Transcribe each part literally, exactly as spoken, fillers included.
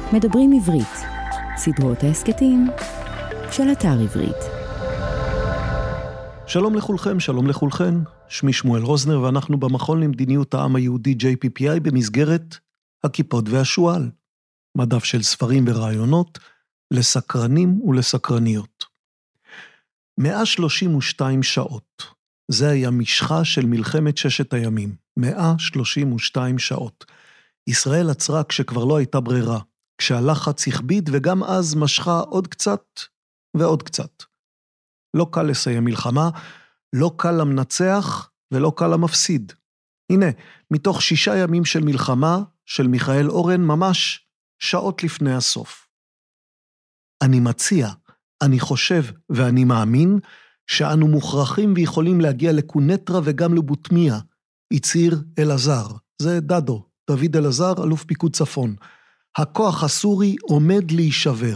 מדברים עברית, סדרות ההסקטים של אתר עברית. שלום לכולכם, שלום לכולכן, שמי שמואל רוזנר ואנחנו במכון למדיניות העם היהודי ג'יי פי פי איי במסגרת הכיפות והשועל, מדף של ספרים ורעיונות לסקרנים ולסקרניות. מאה שלושים ושתיים שעות, זה היה משחה של מלחמת ששת הימים, מאה שלושים ושתיים שעות. ישראל עצרה כשכבר לא הייתה ברירה, כשהלחץ הכביד וגם אז משכה עוד קצת ועוד קצת. לא קל לסיים מלחמה, לא קל למנצח ולא קל למפסיד. הנה, מתוך שישה ימים של מלחמה של מיכאל אורן ממש שעות לפני הסוף. אני מציע, אני חושב ואני מאמין שאנו מוכרחים ויכולים להגיע לקונטרה וגם לבוטמיה, הצהיר אלעזר, זה דדו, דוד אלעזר, אלוף פיקוד צפון. הכוח הסורי עומד להישבר.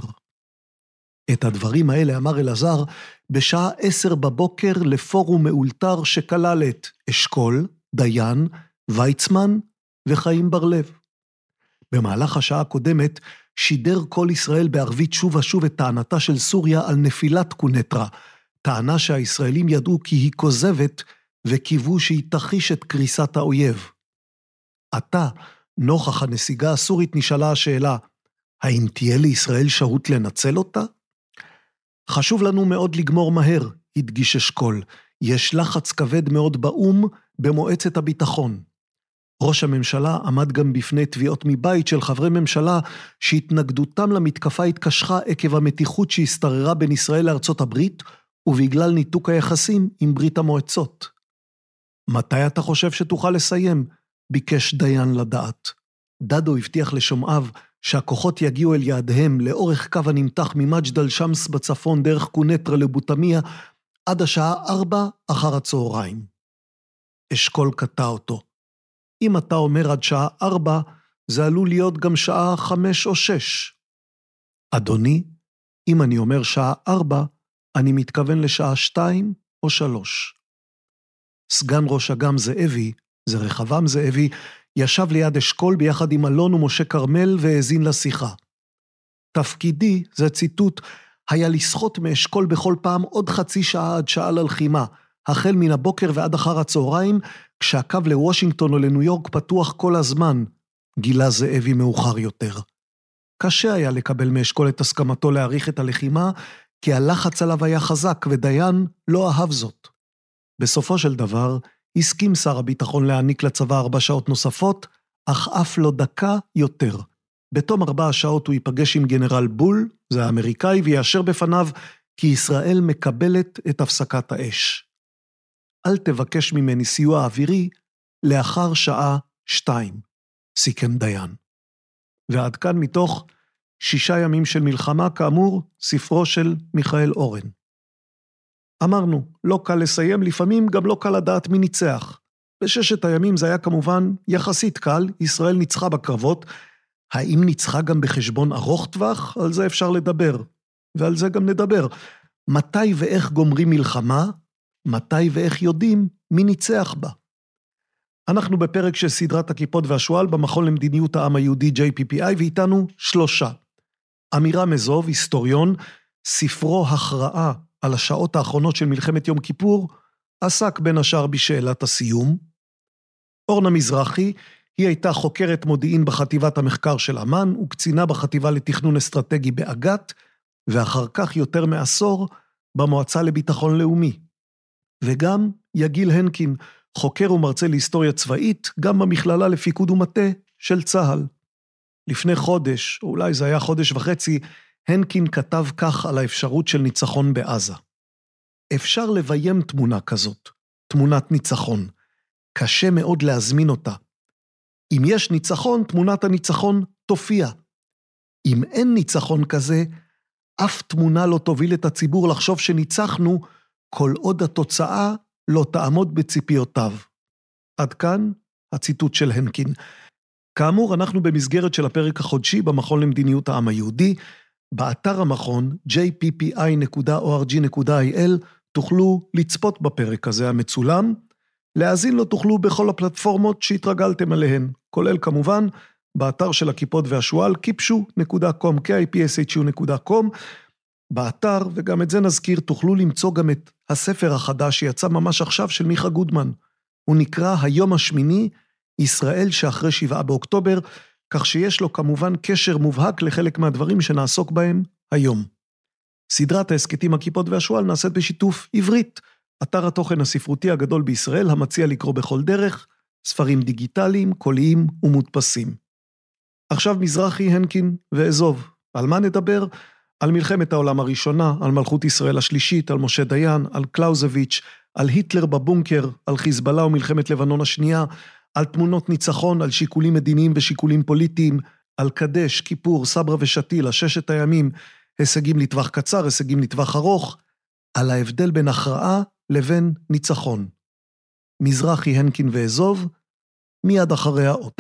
את הדברים האלה אמר אלעזר בשעה עשר בבוקר לפורום מאולתר שכלל את אשכול, דיין, ויצמן וחיים בר-לב. במהלך השעה הקודמת שידר כל ישראל בערבית שוב ושוב את טענתה של סוריה על נפילת קונטרה, טענה שהישראלים ידעו כי היא כוזבת וקיוו שהיא תחיש את קריסת האויב. עתה, נוכח הנסיגה הסורית נשאלה השאלה, האם תהיה לישראל שהות לנצל אותה? חשוב לנו מאוד לגמור מהר, הדגיש אשכול. יש לחץ כבד מאוד באום במועצת הביטחון. ראש הממשלה עמד גם בפני תביעות מבית של חברי ממשלה שהתנגדותם למתקפה התקשחה עקב המתיחות שהסתררה בין ישראל לארצות הברית ובגלל ניתוק היחסים עם ברית המועצות. מתי אתה חושב שתוכל לסיים? ביקש דיין לדעת. דדו הבטיח לשומעיו שהכוחות יגיעו אל יעדיהם לאורך קו הנמתח ממג'דל שמס בצפון דרך קונטרה לבוטמיה עד השעה ארבע אחר הצהריים. אשכול קטע אותו. אם אתה אומר עד שעה ארבע, זה עלול להיות גם שעה חמש או שש. אדוני, אם אני אומר שעה ארבע, אני מתכוון לשעה שתיים או שלוש. סגן ראש אג"ם זאבי, זה רחבעם זאבי, ישב ליד אשכול ביחד עם אלון ומשה כרמל והאזין לשיחה. תפקידי, זה ציטוט, היה לשחות מאשכול בכל פעם עוד חצי שעה עד שעה ללחימה, החל מן הבוקר ועד אחר הצהריים, כשהקו לוושינגטון או לניו יורק פתוח כל הזמן, גילה זאבי מאוחר יותר. קשה היה לקבל מאשכול את הסכמתו להאריך את הלחימה, כי הלחץ עליו היה חזק ודיין לא אהב זאת. בסופו של דבר, הסכים שר הביטחון להעניק לצבא ארבע שעות נוספות, אך אף לא דקה יותר. בתום ארבע שעות הוא ייפגש עם גנרל בול, זה האמריקאי, ויאשר בפניו כי ישראל מקבלת את הפסקת האש. אל תבקש ממני סיוע אווירי לאחר שעה שתיים, סיכם דיין. ועד כאן מתוך שישה ימים של מלחמה, כאמור, ספרו של מיכאל אורן. אמרנו, לא קל לסיים, לפעמים גם לא קל לדעת מי ניצח. בששת הימים זה היה כמובן יחסית קל, ישראל ניצחה בקרבות. האם ניצחה גם בחשבון ארוך טווח? על זה אפשר לדבר, ועל זה גם נדבר. מתי ואיך גומרים מלחמה? מתי ואיך יודעים מי ניצח בה? אנחנו בפרק של סדרת הכיפות והשועל במכון למדיניות העם היהודי ג'יי פי פי איי, ואיתנו שלושה. אמירם אזוב, היסטוריון, ספרו הכרעה על השעות האחרונות של מלחמת יום כיפור, עסק בין השאר בשאלת הסיום. אורנה מזרחי, היא הייתה חוקרת מודיעין בחטיבת המחקר של אמן, וקצינה בחטיבה לתכנון אסטרטגי באג"ת, ואחר כך יותר מעשור במועצה לביטחון לאומי. וגם יגיל הנקין, חוקר ומרצה להיסטוריה צבאית, גם במכללה לפיקוד ומטה של צה"ל. לפני חודש, או אולי זה היה חודש וחצי, הנקין כתב כך על האפשרות של ניצחון בעזה. אפשר לביים תמונה כזאת, תמונת ניצחון. קשה מאוד להזמין אותה. אם יש ניצחון, תמונת הניצחון תופיע. אם אין ניצחון כזה, אף תמונה לא תוביל את הציבור לחשוב שניצחנו, כל עוד התוצאה לא תעמוד בציפיותיו. עד כאן הציטוט של הנקין. כאמור, אנחנו במסגרת של הפרק החודשי במכון למדיניות העם היהודי, באתר המכון ג'יי פי פי איי נקודה או אר ג'י נקודה איי אל תוכלו לצפות בפרק הזה המצולם, להאזין לו תוכלו בכל הפלטפורמות שהתרגלתם עליהן, כולל כמובן באתר של הכיפות והשואל, קיפשו נקודה קום, קיי איי פי אס אייץ' יו נקודה קום, באתר, וגם את זה נזכיר, תוכלו למצוא גם את הספר החדש שיצא ממש עכשיו של מיכה גודמן. הוא נקרא היום השמיני, ישראל שאחרי שבעה באוקטובר, כך שיש לו כמובן קשר מובהק לחלק מהדברים שנעסוק בהם היום. סדרת העסקתים הכיפות והשואל נעשית בשיתוף עברית, אתר התוכן הספרותי הגדול בישראל, המציע לקרוא בכל דרך, ספרים דיגיטליים, קוליים ומודפסים. עכשיו מזרחי, הנקין ואזוב. על מה נדבר? על מלחמת העולם הראשונה, על מלכות ישראל השלישית, על משה דיין, על קלאוזביץ', על היטלר בבונקר, על חיזבאללה ומלחמת לבנון השנייה, על תמונות ניצחון, על שיקולים מדיניים ושיקולים פוליטיים, על קדש, כיפור, סברה ושתיל, הששת הימים, הישגים לטווח קצר, הישגים לטווח ארוך, על ההבדל בין הכרעה לבין ניצחון. מזרחי, הנקין ואזוב, מיד אחרי האות.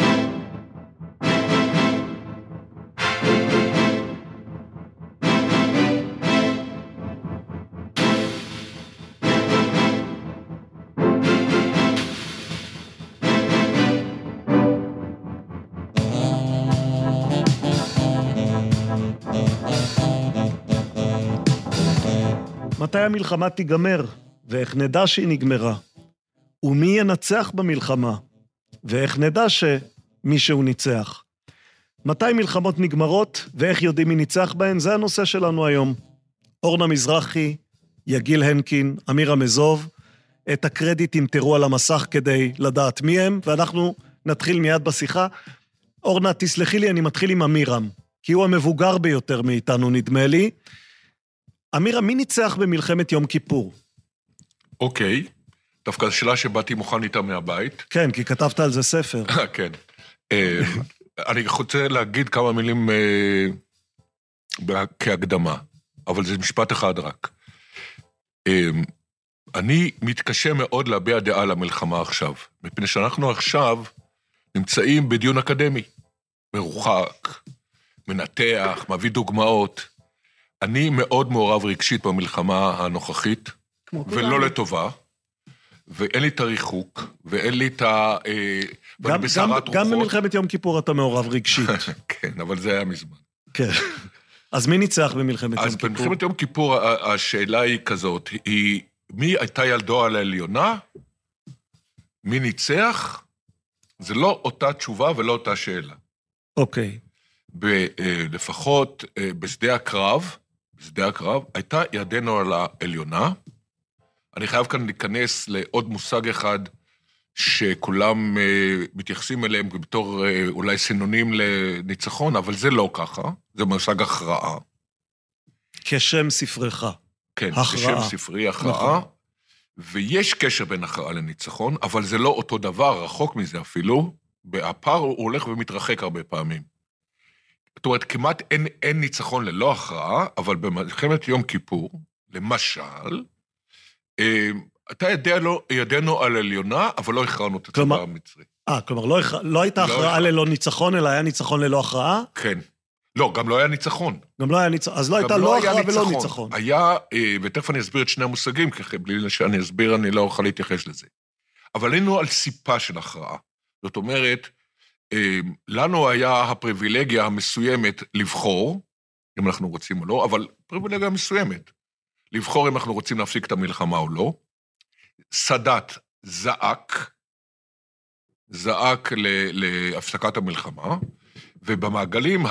מתי המלחמה תיגמר, ואיך נדע שהיא נגמרה? ומי ינצח במלחמה, ואיך נדע שמישהו ניצח? מתי מלחמות נגמרות, ואיך יודעים מי ניצח בהן? זה הנושא שלנו היום. אורנה מזרחי, יגיל הנקין, אמיר המזוב, את הקרדיטים תראו על המסך כדי לדעת מי הם, ואנחנו נתחיל מיד בשיחה. אורנה, תסלחי לי, אני מתחיל עם אמירם, כי הוא המבוגר ביותר מאיתנו, נדמה לי. אמירה, מי ניצח במלחמת יום כיפור? אוקיי, דווקא השאלה שבאתי מוכן איתה מהבית. כן, כי כתבת על זה ספר. כן. אני רוצה להגיד כמה מילים כהקדמה, אבל זה משפט אחד רק. אני מתקשה מאוד להביע דעה למלחמה עכשיו, מפני שאנחנו עכשיו נמצאים בדיון אקדמי, מרוחק, מנתח, מביא דוגמאות. אני מאוד מעורב רגשית במלחמה הנוכחית, ולא לטובה, ואין לי את הריחוק, ואין לי את ה... גם, גם, גם במלחמת יום כיפור אתה מעורב רגשית. כן, אבל זה היה מזמן. כן. אז מי ניצח במלחמת יום כיפור? אז במלחמת יום כיפור השאלה היא כזאת, היא מי הייתה ילדו על העליונה? מי ניצח? זה לא אותה תשובה ולא אותה שאלה. אוקיי. לפחות בשדה הקרב, בשדה הקרב, הייתה ידנו על העליונה. אני חייב כאן להיכנס לעוד מושג אחד, שכולם מתייחסים אליהם בתור אולי סינונים לניצחון, אבל זה לא ככה, זה מושג הכרעה. כשם ספרך. כן, כשם ספרי, הכרעה. ויש קשר בין הכרעה לניצחון, אבל זה לא אותו דבר, רחוק מזה אפילו, הפער הוא הולך ומתרחק הרבה פעמים. זאת אומרת, כמעט אין, אין ניצחון ללא הכרעה, אבל במלחמת יום כיפור, למשל, אתה ידע לו, ידענו על עליונה, אבל לא הכרענו את הצבא המצרי. אה, כלומר, לא, לא הייתה לא הכרעה ללא ניצחון, אלא היה ניצחון ללא הכרעה? כן. לא, גם לא היה ניצחון. גם לא היה ניצחון, אז לא הייתה לא הכרעה ולא ניצחון. היה, ותכף אני אסביר את שני המושגים, כי בלי שאני אסביר, אני לא אוכל להתייחס לזה. אבל היינו על סיפה של הכרעה. זאת אומרת, לנו היה הפריבילגיה המסוימת לבחור, אם אנחנו רוצים או לא, אבל פריבילגיה מסוימת. לבחור אם אנחנו רוצים להפסיק את המלחמה או לא. סאדאת זעק, זעק להפסקת המלחמה, ובמעגלים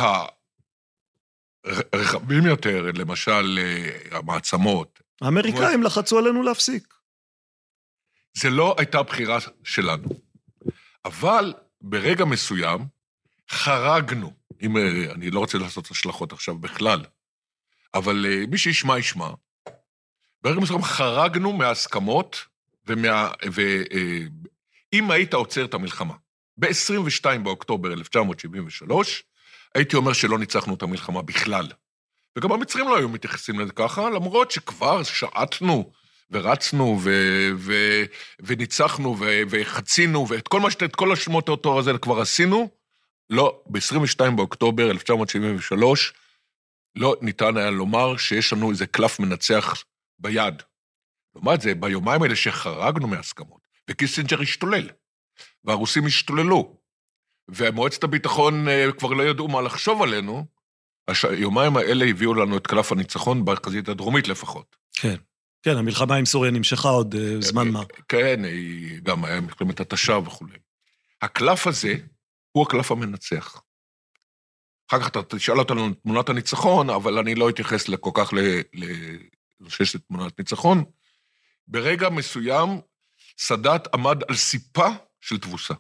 הרחבים יותר, למשל המעצמות. האמריקאים לחצו עלינו להפסיק. זה לא הייתה בחירה שלנו. אבל ברגע מסוים חרגנו, אם אני לא רוצה לעשות השלכות עכשיו בכלל, אבל מי שישמע ישמע, ברגע מסוים חרגנו מההסכמות, ומה, ואם היית עוצר את המלחמה, ב-עשרים ושניים באוקטובר אלף תשע מאות שבעים ושלוש, הייתי אומר שלא ניצחנו את המלחמה בכלל. וגם המצרים לא היו מתייחסים לזה ככה, למרות שכבר שעטנו ורצנו ו- ו- וניצחנו ו- וחצינו, ואת כל, מה שת, את כל השמות התואר הזה כבר עשינו, לא, ב-עשרים ושניים באוקטובר אלף תשע מאות שבעים ושלוש, לא ניתן היה לומר שיש לנו איזה קלף מנצח ביד. לעומת זה, ביומיים האלה שחרגנו מהסכמות, וקיסינג'ר השתולל, והרוסים השתוללו, ומועצת הביטחון כבר לא ידעו מה לחשוב עלינו, היומיים האלה הביאו לנו את קלף הניצחון בחזית הדרומית לפחות. כן, כן, המלחמה עם סוריה נמשכה עוד זמן מה. כן, היא גם היה מלחמת התשה וכו'. הקלף הזה הוא הקלף המנצח. אחר כך אתה תשאל אותנו תמונת הניצחון, אבל אני לא אתייחס כל כך לששת תמונת ניצחון. ברגע מסוים, סאדאת עמד על סיפה של תבוסה.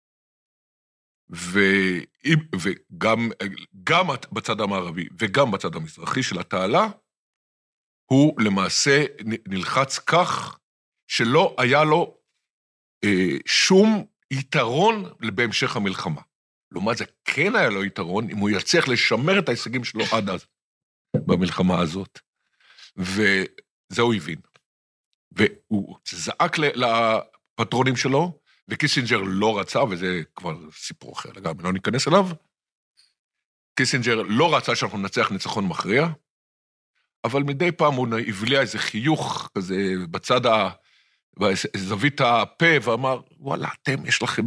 וגם גם בצד המערבי וגם בצד המזרחי של התעלה, הוא למעשה נלחץ כך שלא היה לו אה, שום יתרון בהמשך המלחמה. לעומת זה כן היה לו יתרון אם הוא יצליח לשמר את ההישגים שלו עד אז במלחמה הזאת. וזה הוא הבין. והוא זעק לפטרונים שלו, וקיסינג'ר לא רצה, וזה כבר סיפור אחר לגמרי, לא ניכנס אליו. קיסינג'ר לא רצה שאנחנו נצליח ניצחון מכריע, אבל מדי פעם הוא הבליע איזה חיוך כזה בצד ה... בזווית הפה, ואמר, וואלה, אתם, יש לכם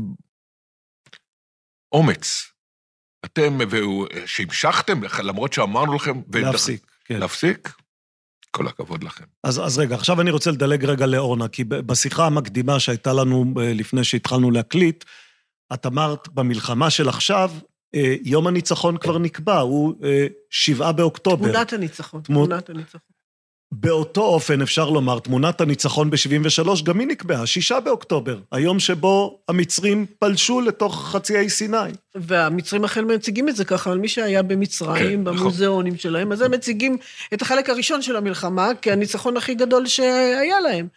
אומץ. אתם, שהמשכתם, למרות שאמרנו לכם... להפסיק. כן. להפסיק? כל הכבוד לכם. אז, אז רגע, עכשיו אני רוצה לדלג רגע לאורנה, כי בשיחה המקדימה שהייתה לנו לפני שהתחלנו להקליט, את אמרת במלחמה של עכשיו, יום הניצחון כבר נקבע, הוא שבעה באוקטובר. תמונת הניצחון, תמונת הניצחון. באותו אופן אפשר לומר, תמונת הניצחון ב-שבעים ושלוש גם היא נקבעה, שישה באוקטובר, היום שבו המצרים פלשו לתוך חצי האי סיני. והמצרים אכן מציגים את זה ככה, על מי שהיה במצרים, במוזיאונים שלהם, אז הם מציגים את החלק הראשון של המלחמה, כהניצחון הכי גדול שהיה להם.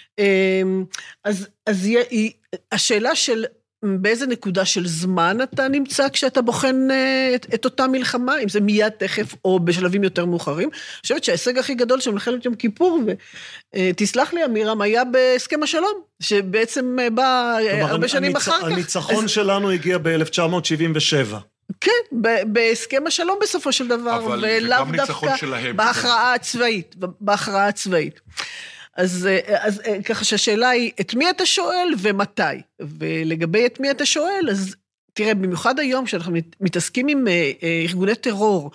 אז, אז השאלה של באיזה נקודה של זמן אתה נמצא כשאתה בוחן את, את אותה מלחמה, אם זה מיד תכף או בשלבים יותר מאוחרים. אני חושבת שההישג הכי גדול של מלחמת יום כיפור, ותסלח לי אמירם, היה בהסכם השלום, שבעצם בא הרבה שנים הניצ... אחר כך. הניצחון אז... שלנו הגיע ב-אלף תשע מאות שבעים ושבע. כן, בהסכם השלום בסופו של דבר, ולאו דווקא בהכרעה הצבאית, בהכרעה הצבאית. אז, אז ככה שהשאלה היא, את מי אתה שואל ומתי? ולגבי את מי אתה שואל, אז תראה, במיוחד היום, כשאנחנו מתעסקים עם ארגוני טרור,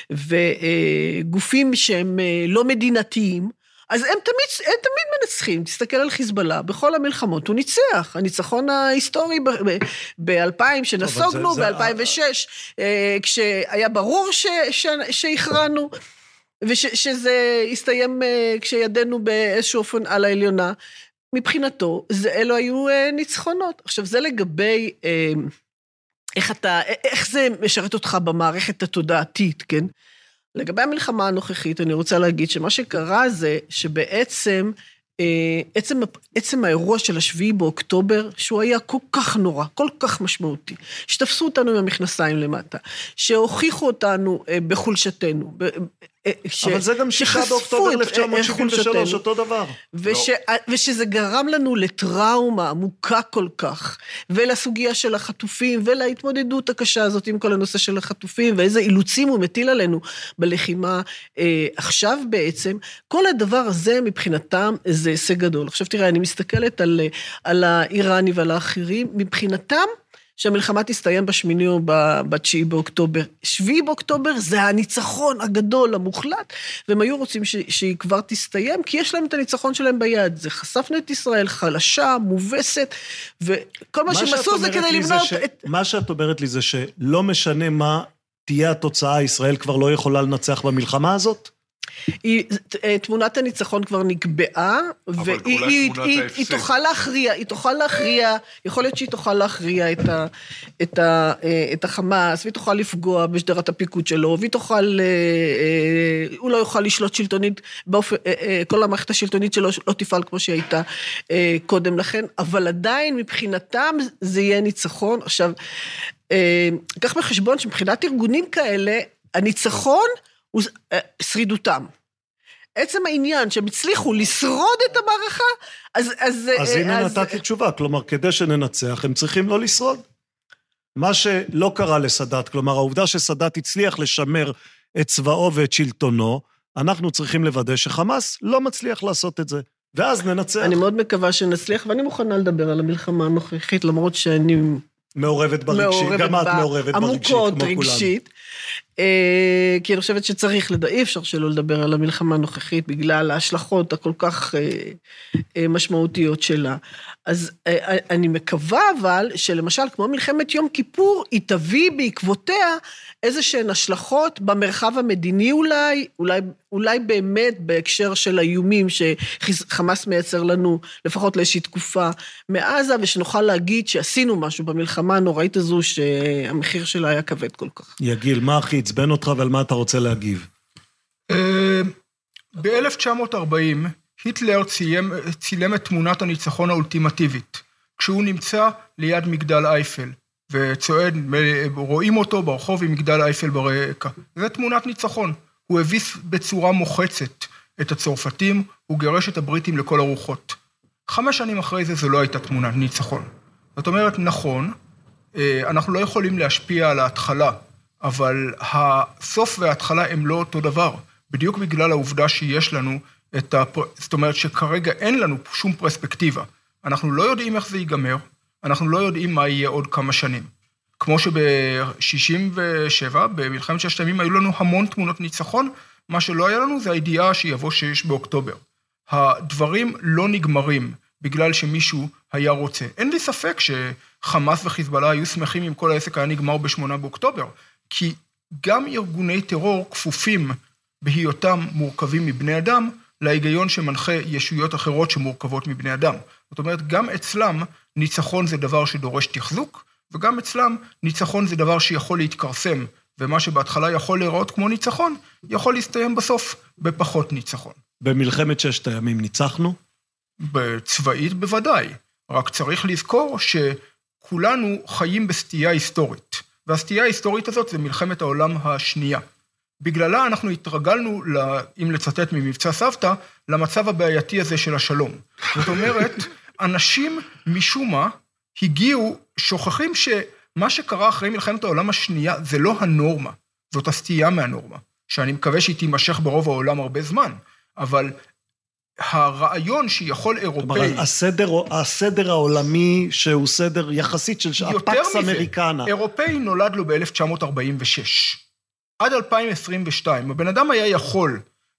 וגופים שהם לא מדינתיים, אז הם תמיד, הם תמיד מנצחים. תסתכל על חיזבאללה, בכל המלחמות הוא ניצח. הניצחון ההיסטורי ב-אלפיים שנסוגנו, ב-אלפיים ושש, כשהיה ברור שהכרענו, ושזה יסתיים כשידנו באיזשהו אופן על העליונה, מבחינתו, זה, אלו היו ניצחונות. עכשיו, זה לגבי איך אתה, איך זה משרת אותך במערכת התודעתית, כן? לגבי המלחמה הנוכחית, אני רוצה להגיד שמה שקרה זה שבעצם, עצם, עצם האירוע של השביעי באוקטובר, שהוא היה כל כך נורא, כל כך משמעותי, שתפסו אותנו עם המכנסיים למטה, שהוכיחו אותנו בחולשתנו, ש... אבל זה גם שישה באוקטובר אלף תשע מאות שבעים ושלוש, אותו דבר. וש... לא. ושזה גרם לנו לטראומה עמוקה כל כך, ולסוגיה של החטופים, ולהתמודדות הקשה הזאת עם כל הנושא של החטופים, ואיזה אילוצים הוא מטיל עלינו בלחימה אה, עכשיו בעצם, כל הדבר הזה מבחינתם זה הישג גדול. עכשיו תראה, אני מסתכלת על, על האיראני ועל האחרים, מבחינתם, שהמלחמה תסתיים בשמיני או בתשיעי באוקטובר. שביעי באוקטובר זה הניצחון הגדול, המוחלט, והם היו רוצים ש, שהיא כבר תסתיים, כי יש להם את הניצחון שלהם ביד. זה חשפנו את ישראל חלשה, מובסת, וכל מה שהם עשו זה כדי למנוע ש... את... מה שאת אומרת לי זה שלא משנה מה תהיה התוצאה, ישראל כבר לא יכולה לנצח במלחמה הזאת? היא, תמונת הניצחון כבר נקבעה, והיא היא, היא, היא תוכל להכריע, היא תוכל להכריע, יכול להיות שהיא תוכל להכריע את, ה, את, ה, את החמאס, והיא תוכל לפגוע בשדרת הפיקוד שלו, והיא תוכל, הוא לא יוכל לשלוט שלטונית, באופן, כל המערכת השלטונית שלו לא תפעל כמו שהיא הייתה קודם לכן, אבל עדיין מבחינתם זה יהיה ניצחון. עכשיו, כך בחשבון שמבחינת ארגונים כאלה, הניצחון, שרידותם. עצם העניין שהם הצליחו לשרוד את המערכה, אז... אז, אז הנה אז... נתתי תשובה, כלומר, כדי שננצח, הם צריכים לא לשרוד. מה שלא קרה לסאדאת, כלומר, העובדה שסאדאת הצליח לשמר את צבאו ואת שלטונו, אנחנו צריכים לוודא שחמאס לא מצליח לעשות את זה, ואז ננצח. אני מאוד מקווה שנצליח, ואני מוכנה לדבר על המלחמה הנוכחית, למרות שאני מעורבת ברגשית, גם את מעורבת ברגשית, עמוקות רגשית, כי אני חושבת שצריך, אי אפשר שלא לדבר על המלחמה הנוכחית, בגלל ההשלכות הכל כך משמעותיות שלה. אז אני מקווה אבל, שלמשל כמו מלחמת יום כיפור, היא תביא בעקבותיה איזה שהן השלכות במרחב המדיני אולי, אולי, אולי באמת בהקשר של האיומים שחמאס מייצר לנו, לפחות לאיזושהי תקופה מעזה, ושנוכל להגיד שעשינו משהו במלחמה הנוראית הזו, שהמחיר שלה היה כבד כל כך. יגיל, מה הכי עצבן אותך ועל מה אתה רוצה להגיב? ב-אלף תשע מאות ארבעים, היטלר צילם, צילם את תמונת הניצחון האולטימטיבית, כשהוא נמצא ליד מגדל אייפל, וצועד, רואים אותו ברחוב עם מגדל אייפל ברקע. זו תמונת ניצחון. הוא הביס בצורה מוחצת את הצרפתים, הוא גירש את הבריטים לכל הרוחות. חמש שנים אחרי זה, זו לא הייתה תמונת ניצחון. זאת אומרת, נכון, אנחנו לא יכולים להשפיע על ההתחלה, אבל הסוף וההתחלה הם לא אותו דבר, בדיוק בגלל העובדה שיש לנו את הפר... זאת אומרת שכרגע אין לנו שום פרספקטיבה. אנחנו לא יודעים איך זה ייגמר, אנחנו לא יודעים מה יהיה עוד כמה שנים. כמו שב-שישים ושבע, במלחמת ששת הימים, היו לנו המון תמונות ניצחון, מה שלא היה לנו זה הידיעה שיבוא שיש באוקטובר. הדברים לא נגמרים בגלל שמישהו היה רוצה. אין לי ספק שחמאס וחיזבאללה היו שמחים אם כל העסק היה נגמר בשמונה באוקטובר, כי גם ארגוני טרור כפופים בהיותם מורכבים מבני אדם, להיגיון שמנחה ישויות אחרות שמורכבות מבני אדם. זאת אומרת, גם אצלם ניצחון זה דבר שדורש תחזוק, וגם אצלם ניצחון זה דבר שיכול להתקרסם, ומה שבהתחלה יכול להיראות כמו ניצחון, יכול להסתיים בסוף בפחות ניצחון. במלחמת ששת הימים ניצחנו? בצבאית בוודאי, רק צריך לזכור שכולנו חיים בסטייה היסטורית, והסטייה ההיסטורית הזאת זה מלחמת העולם השנייה. בגללה אנחנו התרגלנו, אם לצטט ממבצע סבתא, למצב הבעייתי הזה של השלום. זאת אומרת, אנשים משום מה הגיעו, שוכחים שמה שקרה אחרי מלחמת העולם השנייה זה לא הנורמה, זאת הסטייה מהנורמה, שאני מקווה שהיא תימשך ברוב העולם הרבה זמן, אבל הרעיון שיכול אירופאי... הסדר, הסדר העולמי שהוא סדר יחסית של הפקס אמריקנה. אירופאי נולד לו ב-אלף תשע מאות ארבעים ושש. עד אלפיים עשרים ושתיים, הבן אדם היה יכול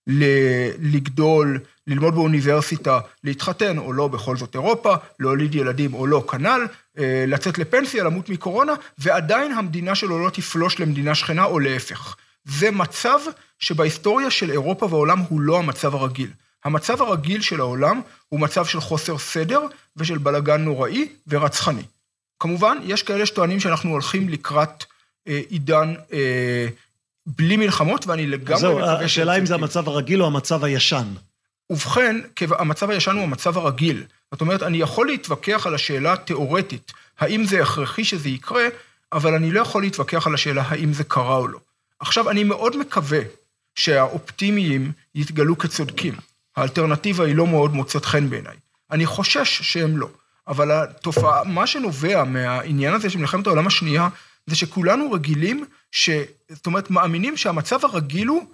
לגדול, ללמוד באוניברסיטה, להתחתן או לא בכל זאת אירופה, להוליד ילדים או לא כנל, לצאת לפנסיה, למות מקורונה, ועדיין המדינה שלו לא תפלוש למדינה שכנה או להפך. זה מצב שבהיסטוריה של אירופה והעולם הוא לא המצב הרגיל. המצב הרגיל של העולם הוא מצב של חוסר סדר ושל בלגן נוראי ורצחני. כמובן, יש כאלה שטוענים שאנחנו הולכים לקראת אה, עידן אה, בלי מלחמות, ואני לגמרי זהו, מקווה... השאלה אם זה המצב הרגיל או המצב הישן. ובכן, המצב הישן הוא המצב הרגיל. זאת אומרת, אני יכול להתווכח על השאלה התיאורטית, האם זה הכרחי שזה יקרה, אבל אני לא יכול להתווכח על השאלה האם זה קרה או לא. עכשיו, אני מאוד מקווה שהאופטימיים יתגלו כצודקים. האלטרנטיבה היא לא מאוד מוצאת חן בעיניי. אני חושש שהם לא. אבל התופעה, מה שנובע מהעניין הזה של מלחמת העולם השנייה, זה שכולנו רגילים, ש... זאת אומרת, מאמינים שהמצב הרגיל הוא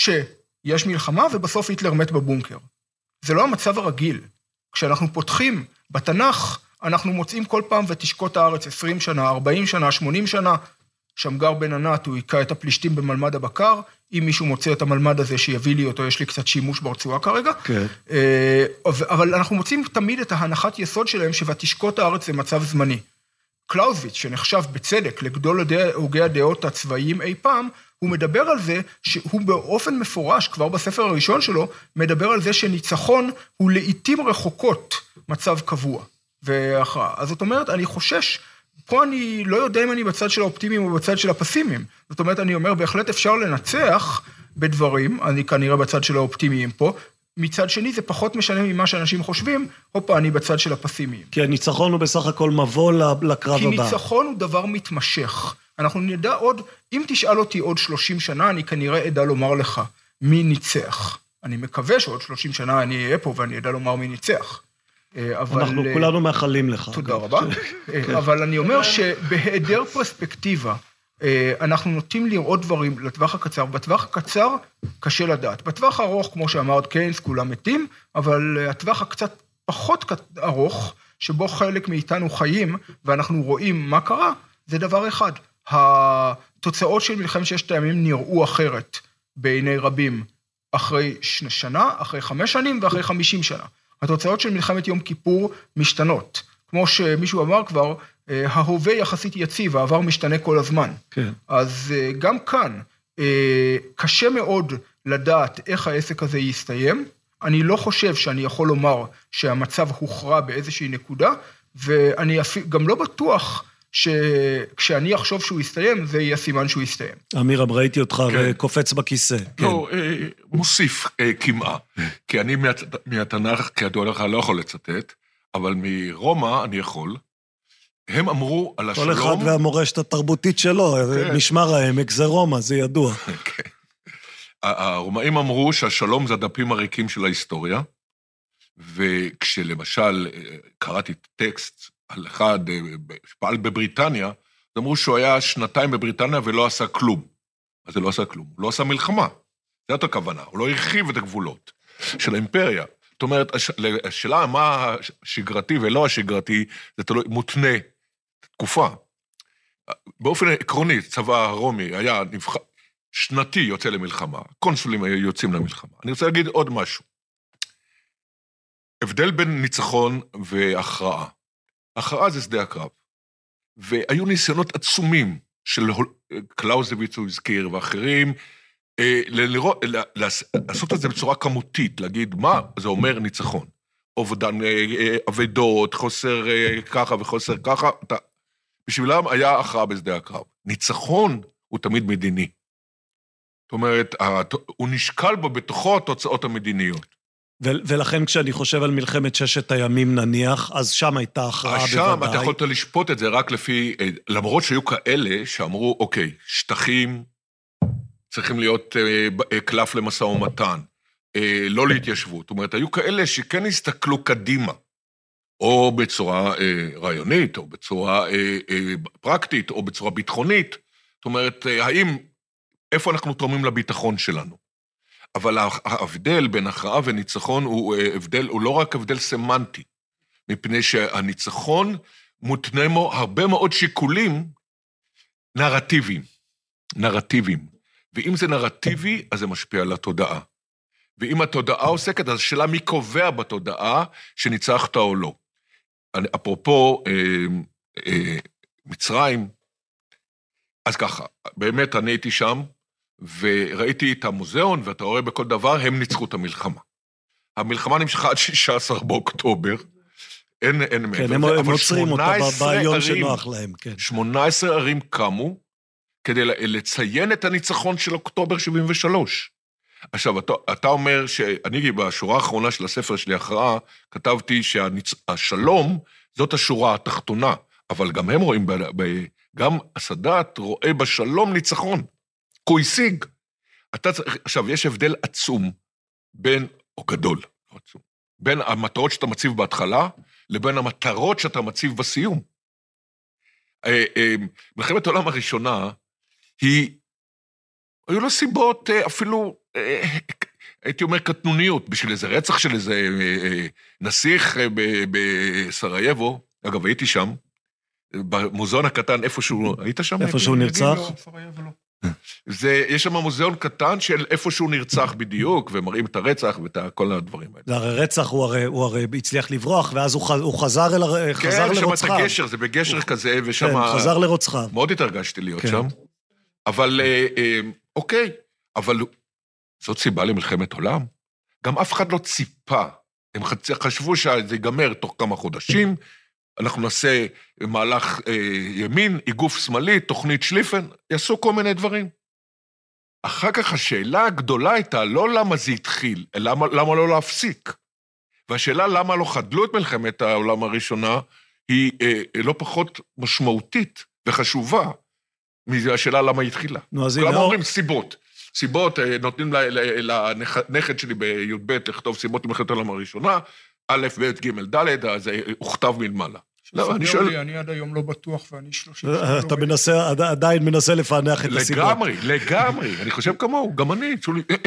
שיש מלחמה ובסוף היטלר מת בבונקר. זה לא המצב הרגיל. כשאנחנו פותחים בתנ"ך, אנחנו מוצאים כל פעם ותשקוט הארץ עשרים שנה, ארבעים שנה, שמונים שנה, שמגר בן ענת, הוא היקע את הפלישתים במלמד הבקר, אם מישהו מוצא את המלמד הזה שיביא לי אותו, יש לי קצת שימוש ברצועה כרגע, כן. אבל אנחנו מוצאים תמיד את ההנחת יסוד שלהם, שוותשקוט הארץ זה מצב זמני. קלאוזוויץ, שנחשב בצדק לגדול הוגי הדעות הצבאיים אי פעם, הוא מדבר על זה שהוא באופן מפורש, כבר בספר הראשון שלו, מדבר על זה שניצחון הוא לעתים רחוקות מצב קבוע והכרעה. אז זאת אומרת, אני חושש, פה אני לא יודע אם אני בצד של האופטימיים או בצד של הפסימיים. זאת אומרת, אני אומר, בהחלט אפשר לנצח בדברים, אני כנראה בצד של האופטימיים פה, מצד שני זה פחות משנה ממה שאנשים חושבים, הופה, אני בצד של הפסימיים. כי הניצחון הוא בסך הכל מבוא לקרב כי הבא. כי ניצחון הוא דבר מתמשך. אנחנו נדע עוד, אם תשאל אותי עוד שלושים שנה, אני כנראה אדע לומר לך מי ניצח. אני מקווה שעוד שלושים שנה אני אהיה פה ואני אדע לומר מי ניצח. אבל... אנחנו כולנו מאחלים לך. תודה רבה. אבל אני אומר שבהיעדר פרספקטיבה, אנחנו נוטים לראות דברים לטווח הקצר. בטווח הקצר קשה לדעת. בטווח הארוך, כמו שאמרת קיינס, כולם מתים, אבל הטווח הקצת פחות ארוך, שבו חלק מאיתנו חיים, ואנחנו רואים מה קרה, זה דבר אחד. התוצאות של מלחמת ששת הימים נראו אחרת בעיני רבים, אחרי שנה, אחרי חמש שנים ואחרי חמישים שנה. התוצאות של מלחמת יום כיפור משתנות. כמו שמישהו אמר כבר, ההווה יחסית יציב, העבר משתנה כל הזמן. כן. אז גם כאן, קשה מאוד לדעת איך העסק הזה יסתיים. אני לא חושב שאני יכול לומר שהמצב הוכרע באיזושהי נקודה, ואני גם לא בטוח שכשאני אחשוב שהוא יסתיים, זה יהיה סימן שהוא יסתיים. אמירם, ראיתי אותך וקופץ בכיסא. לא, מוסיף כמעה, כי אני מהתנ"ך, כידוע לך, לא יכול לצטט, אבל מרומא אני יכול. הם אמרו על השלום... כל אחד והמורשת התרבותית שלו, משמר העמק זה רומא, זה ידוע. הרומאים אמרו שהשלום זה הדפים הריקים של ההיסטוריה, וכשלמשל קראתי טקסט על אחד שפעל בבריטניה, אמרו שהוא היה שנתיים בבריטניה ולא עשה כלום. אז זה לא עשה כלום, הוא לא עשה מלחמה. זאת הכוונה, הוא לא הרחיב את הגבולות של האימפריה. זאת אומרת, השאלה מה השגרתי ולא השגרתי, זה תלוי, מותנה תקופה. באופן עקרוני, צבא הרומי היה נבחר, שנתי יוצא למלחמה, קונסולים היו יוצאים למלחמה. אני רוצה להגיד עוד משהו. הבדל בין ניצחון והכרעה. הכרעה זה שדה הקרב. והיו ניסיונות עצומים של קלאוזביץ הוא הזכיר ואחרים, לראות, לעשות את זה בצורה כמותית, להגיד מה זה אומר ניצחון. אובדן עבדות, חוסר ככה וחוסר ככה. בשבילם היה הכרעה בשדה הקרב. ניצחון הוא תמיד מדיני. זאת אומרת, הוא נשקל בו בתוכו התוצאות המדיניות. ולכן כשאני חושב על מלחמת ששת הימים נניח, אז שם הייתה הכרעה בוודאי. שם אתה יכולת לשפוט את זה רק לפי, למרות שהיו כאלה שאמרו, אוקיי, שטחים צריכים להיות קלף למשא ומתן, לא להתיישבות. זאת אומרת, היו כאלה שכן הסתכלו קדימה, או בצורה רעיונית, או בצורה פרקטית, או בצורה ביטחונית. זאת אומרת, האם, איפה אנחנו תורמים לביטחון שלנו? אבל ההבדל בין הכרעה וניצחון הוא הבדל, הוא לא רק הבדל סמנטי, מפני שהניצחון מותנה בו הרבה מאוד שיקולים נרטיביים, נרטיביים. ואם זה נרטיבי, אז זה משפיע על התודעה. ואם התודעה עוסקת, אז השאלה מי קובע בתודעה שניצחת או לא. אפרופו אה, אה, מצרים, אז ככה, באמת אני הייתי שם, וראיתי את המוזיאון, ואתה רואה בכל דבר, הם ניצחו את המלחמה. המלחמה נמשכה עד שישה עשר באוקטובר, אין, אין כן, מעבר. הם, הם עוצרים אותה ביום שנוח להם, כן. שמונה עשרה ערים קמו, כדי לציין את הניצחון של אוקטובר שבעים ושלוש. עכשיו, אתה, אתה אומר שאני בשורה האחרונה של הספר שלי, הכרעה, כתבתי שהשלום, זאת השורה התחתונה, אבל גם הם רואים, ב, ב, גם הסדת רואה בשלום ניצחון. הוא השיג. אתה צריך, עכשיו, יש הבדל עצום בין, או גדול, עצום, בין המטרות שאתה מציב בהתחלה, לבין המטרות שאתה מציב בסיום. מלחמת העולם הראשונה, היא, היו לה סיבות אפילו, הייתי אומר, קטנוניות, בשביל איזה רצח של איזה נסיך בסרייבו, אגב, הייתי שם, במוזיאון הקטן, איפשהו, היית שם? איפשהו נרצח? סרייבו לא. זה, יש שם מוזיאון קטן של איפה שהוא נרצח בדיוק, ומראים את הרצח ואת כל הדברים האלה. זה הרי רצח, הוא הרי, הוא הרי הצליח לברוח, ואז הוא, הוא חזר, אל, כן, חזר לרוצחיו. כן, שם את הגשר, זה בגשר הוא, כזה, ושם... כן, חזר לרוצחיו. מאוד התרגשתי להיות כן. שם. אבל, אוקיי, אבל זאת סיבה למלחמת עולם. גם אף אחד לא ציפה. הם חשבו שזה ייגמר תוך כמה חודשים, אנחנו נעשה מהלך אה, ימין, איגוף שמאלי, תוכנית שליפן, יעשו כל מיני דברים. אחר כך השאלה הגדולה הייתה, לא למה זה התחיל, אלא למה, למה לא להפסיק. והשאלה למה לא חדלו את מלחמת העולם הראשונה, היא אה, לא פחות משמעותית וחשובה, מהשאלה למה היא התחילה. נו, אז כלומר הנה... אומרים סיבות. סיבות, אה, נותנים לנכד שלי בי"ב לכתוב סיבות למלחמת העולם הראשונה, א', ב', ג', ד', אז הוא כתב מלמעלה. לא, אני שואל... אני עד היום לא בטוח, ואני שלושים... אתה מנסה, עדיין מנסה לפענח את הסיבות. לגמרי, לגמרי. אני חושב כמוהו, גם אני.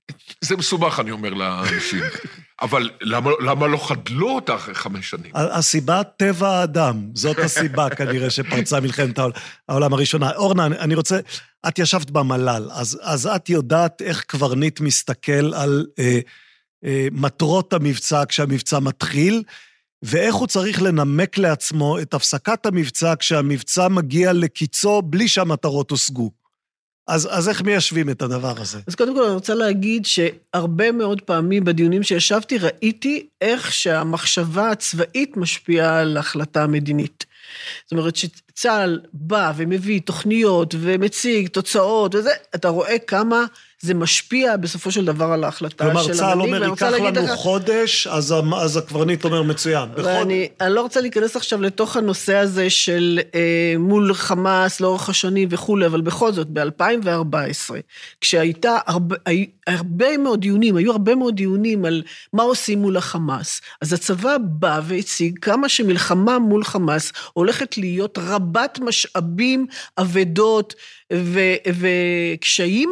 זה מסובך, אני אומר לאנשים. אבל למה, למה לא חדלו אותה אחרי חמש שנים? הסיבה טבע האדם, זאת הסיבה כנראה שפרצה מלחמת העולם הראשונה. אורנה, אני רוצה, את ישבת במל"ל, אז, אז את יודעת איך קברניט מסתכל על אה, אה, מטרות המבצע כשהמבצע מתחיל, ואיך הוא צריך לנמק לעצמו את הפסקת המבצע כשהמבצע מגיע לקיצו בלי שהמטרות הושגו. אז, אז איך מיישבים את הדבר הזה? אז קודם כל אני רוצה להגיד שהרבה מאוד פעמים בדיונים שישבתי ראיתי איך שהמחשבה הצבאית משפיעה על ההחלטה המדינית. זאת אומרת שצה"ל בא ומביא תוכניות ומציג תוצאות וזה, אתה רואה כמה זה משפיע בסופו של דבר על ההחלטה של המנהיג. כלומר, צה"ל אומר, ייקח לנו לך... חודש, אז, אז הקברניט אומר מצוין. ואני אני לא רוצה להיכנס עכשיו לתוך הנושא הזה של אה, מול חמאס, לאורך השנים וכו', אבל בכל זאת, ב-אלפיים וארבע עשרה, כשהייתה הרבה, הרבה מאוד דיונים, היו הרבה מאוד דיונים על מה עושים מול החמאס, אז הצבא בא והציג כמה שמלחמה מול חמאס הולכת להיות רבת משאבים, עבדות ו- וקשיים,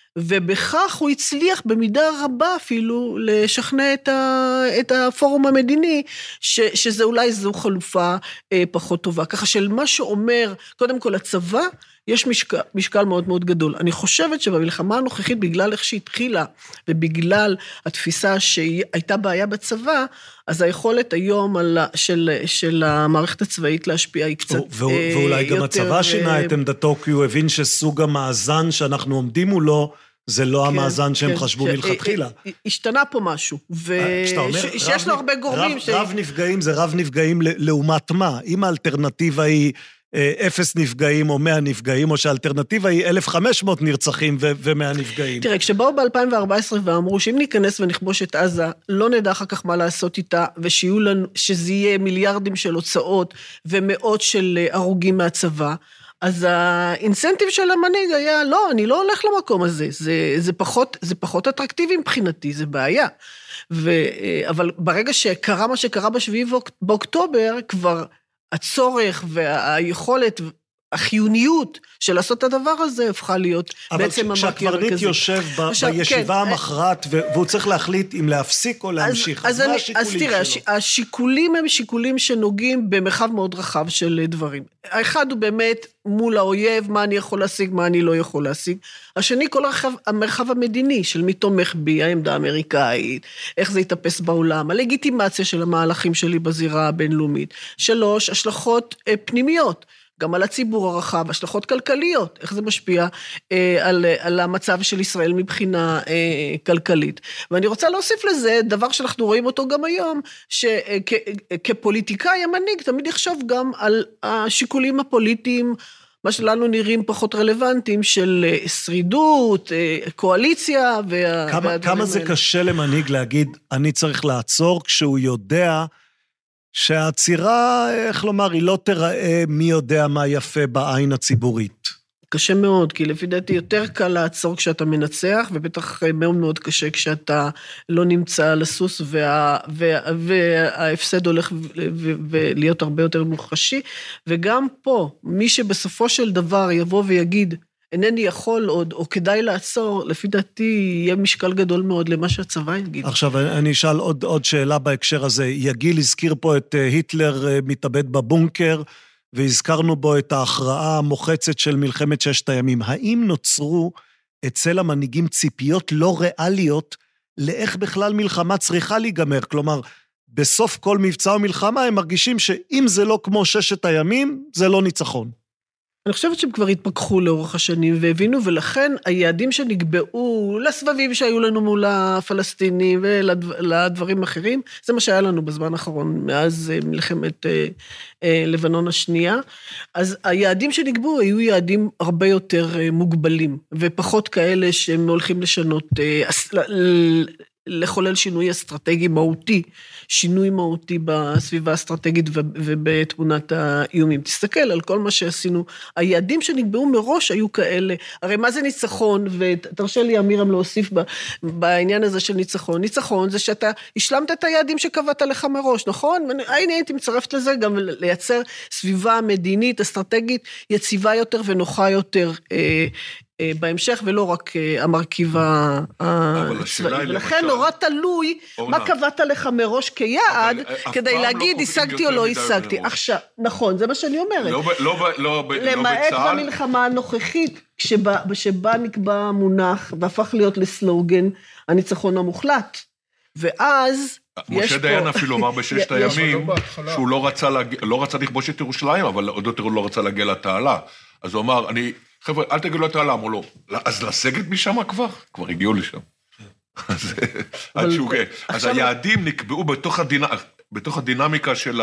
ובכך הוא הצליח במידה רבה אפילו לשכנע את, ה, את הפורום המדיני, ש, שזה אולי זו חלופה אה, פחות טובה. ככה של מה שאומר, קודם כל הצבא, יש משקל, משקל מאוד מאוד גדול. אני חושבת שבמלחמה הנוכחית, בגלל איך שהתחילה, ובגלל התפיסה שהייתה בעיה בצבא, אז היכולת היום על, של, של המערכת הצבאית להשפיע היא קצת ו- אה, ואולי גם הצבא שינה את עמדתו, כי הוא הבין שסוג המאזן שאנחנו עומדים מולו, זה לא כן, המאזן שהם כן, חשבו ש... מלכתחילה. השתנה פה משהו, ושיש לו הרבה גורמים. רב, ש... רב נפגעים זה רב נפגעים לעומת מה? אם האלטרנטיבה היא אפס נפגעים או מאה נפגעים, או שהאלטרנטיבה היא אלף וחמש מאות נרצחים ומאה נפגעים. תראה, כשבאו ב-אלפיים וארבע עשרה ואמרו שאם ניכנס ונכבוש את עזה, לא נדע אחר כך מה לעשות איתה, ושיהיו לנו, שזה יהיה מיליארדים של הוצאות ומאות של הרוגים מהצבא, אז האינסנטיב של המנהיג היה, לא, אני לא הולך למקום הזה, זה, זה פחות, זה פחות אטרקטיבי מבחינתי, זה בעיה. ו, אבל ברגע שקרה מה שקרה בשביעי באוקטובר, כבר הצורך והיכולת, החיוניות של לעשות את הדבר הזה, הפכה להיות בעצם המרכיב המרכזי. אבל כשהקברניט יושב ב- עכשיו, בישיבה כן, המכרעת, והוא צריך להחליט אם להפסיק או להמשיך, אז, אז, אז מה השיקולים שלו? אז תראה, הש, השיקולים הם שיקולים שנוגעים במרחב מאוד רחב של דברים. האחד הוא באמת מול האויב, מה אני יכול להשיג, מה אני לא יכול להשיג. השני, כל הרחב, המרחב המדיני, של מי תומך בי, העמדה האמריקאית, איך זה יתאפס בעולם, הלגיטימציה של המהלכים שלי בזירה הבינלאומית. שלוש, השלכות אה, פנימיות. גם על הציבור הרחב, השלכות כלכליות, איך זה משפיע אה, על, על המצב של ישראל מבחינה אה, כלכלית. ואני רוצה להוסיף לזה, דבר שאנחנו רואים אותו גם היום, שכפוליטיקאי המנהיג תמיד יחשוב גם על השיקולים הפוליטיים, מה שלנו נראים פחות רלוונטיים, של שרידות, קואליציה, וה, כמה, כמה זה האלה. קשה למנהיג להגיד, אני צריך לעצור, כשהוא יודע שהעצירה, איך לומר, היא לא תראה מי יודע מה יפה בעין הציבורית. קשה מאוד, כי לפי דעתי יותר קל לעצור כשאתה מנצח, ובטח מאוד מאוד קשה כשאתה לא נמצא על הסוס, וה, וה, וההפסד הולך ולהיות הרבה יותר מוחשי, וגם פה, מי שבסופו של דבר יבוא ויגיד, אינני יכול עוד, או כדאי לעצור, לפי דעתי יהיה משקל גדול מאוד למה שהצבא יגיד. עכשיו, אני אשאל עוד, עוד שאלה בהקשר הזה. יגיל הזכיר פה את היטלר מתאבד בבונקר, והזכרנו בו את ההכרעה המוחצת של מלחמת ששת הימים. האם נוצרו אצל המנהיגים ציפיות לא ריאליות, לאיך בכלל מלחמה צריכה להיגמר? כלומר, בסוף כל מבצע או מלחמה, הם מרגישים שאם זה לא כמו ששת הימים, זה לא ניצחון. אני חושבת שהם כבר התפכחו לאורך השנים והבינו, ולכן היעדים שנקבעו לסבבים שהיו לנו מול הפלסטינים ולדברים אחרים, זה מה שהיה לנו בזמן האחרון, מאז מלחמת אה, אה, לבנון השנייה. אז היעדים שנקבעו היו יעדים הרבה יותר אה, מוגבלים, ופחות כאלה שהם הולכים לשנות, אה, אס, ל, לחולל שינוי אסטרטגי מהותי, שינוי מהותי בסביבה האסטרטגית ובתמונת האיומים. תסתכל על כל מה שעשינו, היעדים שנקבעו מראש היו כאלה, הרי מה זה ניצחון, ותרשה לי אמירם להוסיף בעניין הזה של ניצחון, ניצחון זה שאתה השלמת את היעדים שקבעת לך מראש, נכון? הנה הייתי מצרפת לזה גם לייצר סביבה מדינית, אסטרטגית, יציבה יותר ונוחה יותר בהמשך, ולא רק המרכיב הצבאי. ולכן נורא תלוי מה קבעת לך מראש כיעד, כדי להגיד, השגתי או לא השגתי. עכשיו, נכון, זה מה שאני אומרת. למעט במלחמה הנוכחית, שבה נקבע מונח, והפך להיות לסלוגן, הניצחון המוחלט. ואז משה דיין אפילו אמר בששת הימים, שהוא לא רצה לכבוש את ירושלים, אבל עוד יותר הוא לא רצה להגיע לתעלה. אז הוא אמר, אני... חבר'ה, אל תגידו לו את העולם, או לא. אז לסגת משם כבר? כבר הגיעו לשם. אז היעדים נקבעו בתוך הדינמיקה של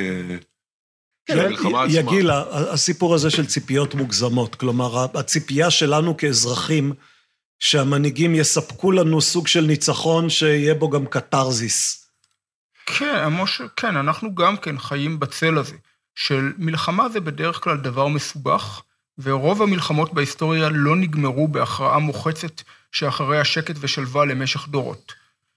המלחמה עצמה. יגילה, הסיפור הזה של ציפיות מוגזמות, כלומר, הציפייה שלנו כאזרחים, שהמנהיגים יספקו לנו סוג של ניצחון, שיהיה בו גם קטרזיס. כן, כן, אנחנו גם כן חיים בצל הזה, של מלחמה זה בדרך כלל דבר מסובך, ורוב המלחמות בהיסטוריה לא נגמרו בהכרעה מוחצת שאחרי השקט ושלווה למשך דורות.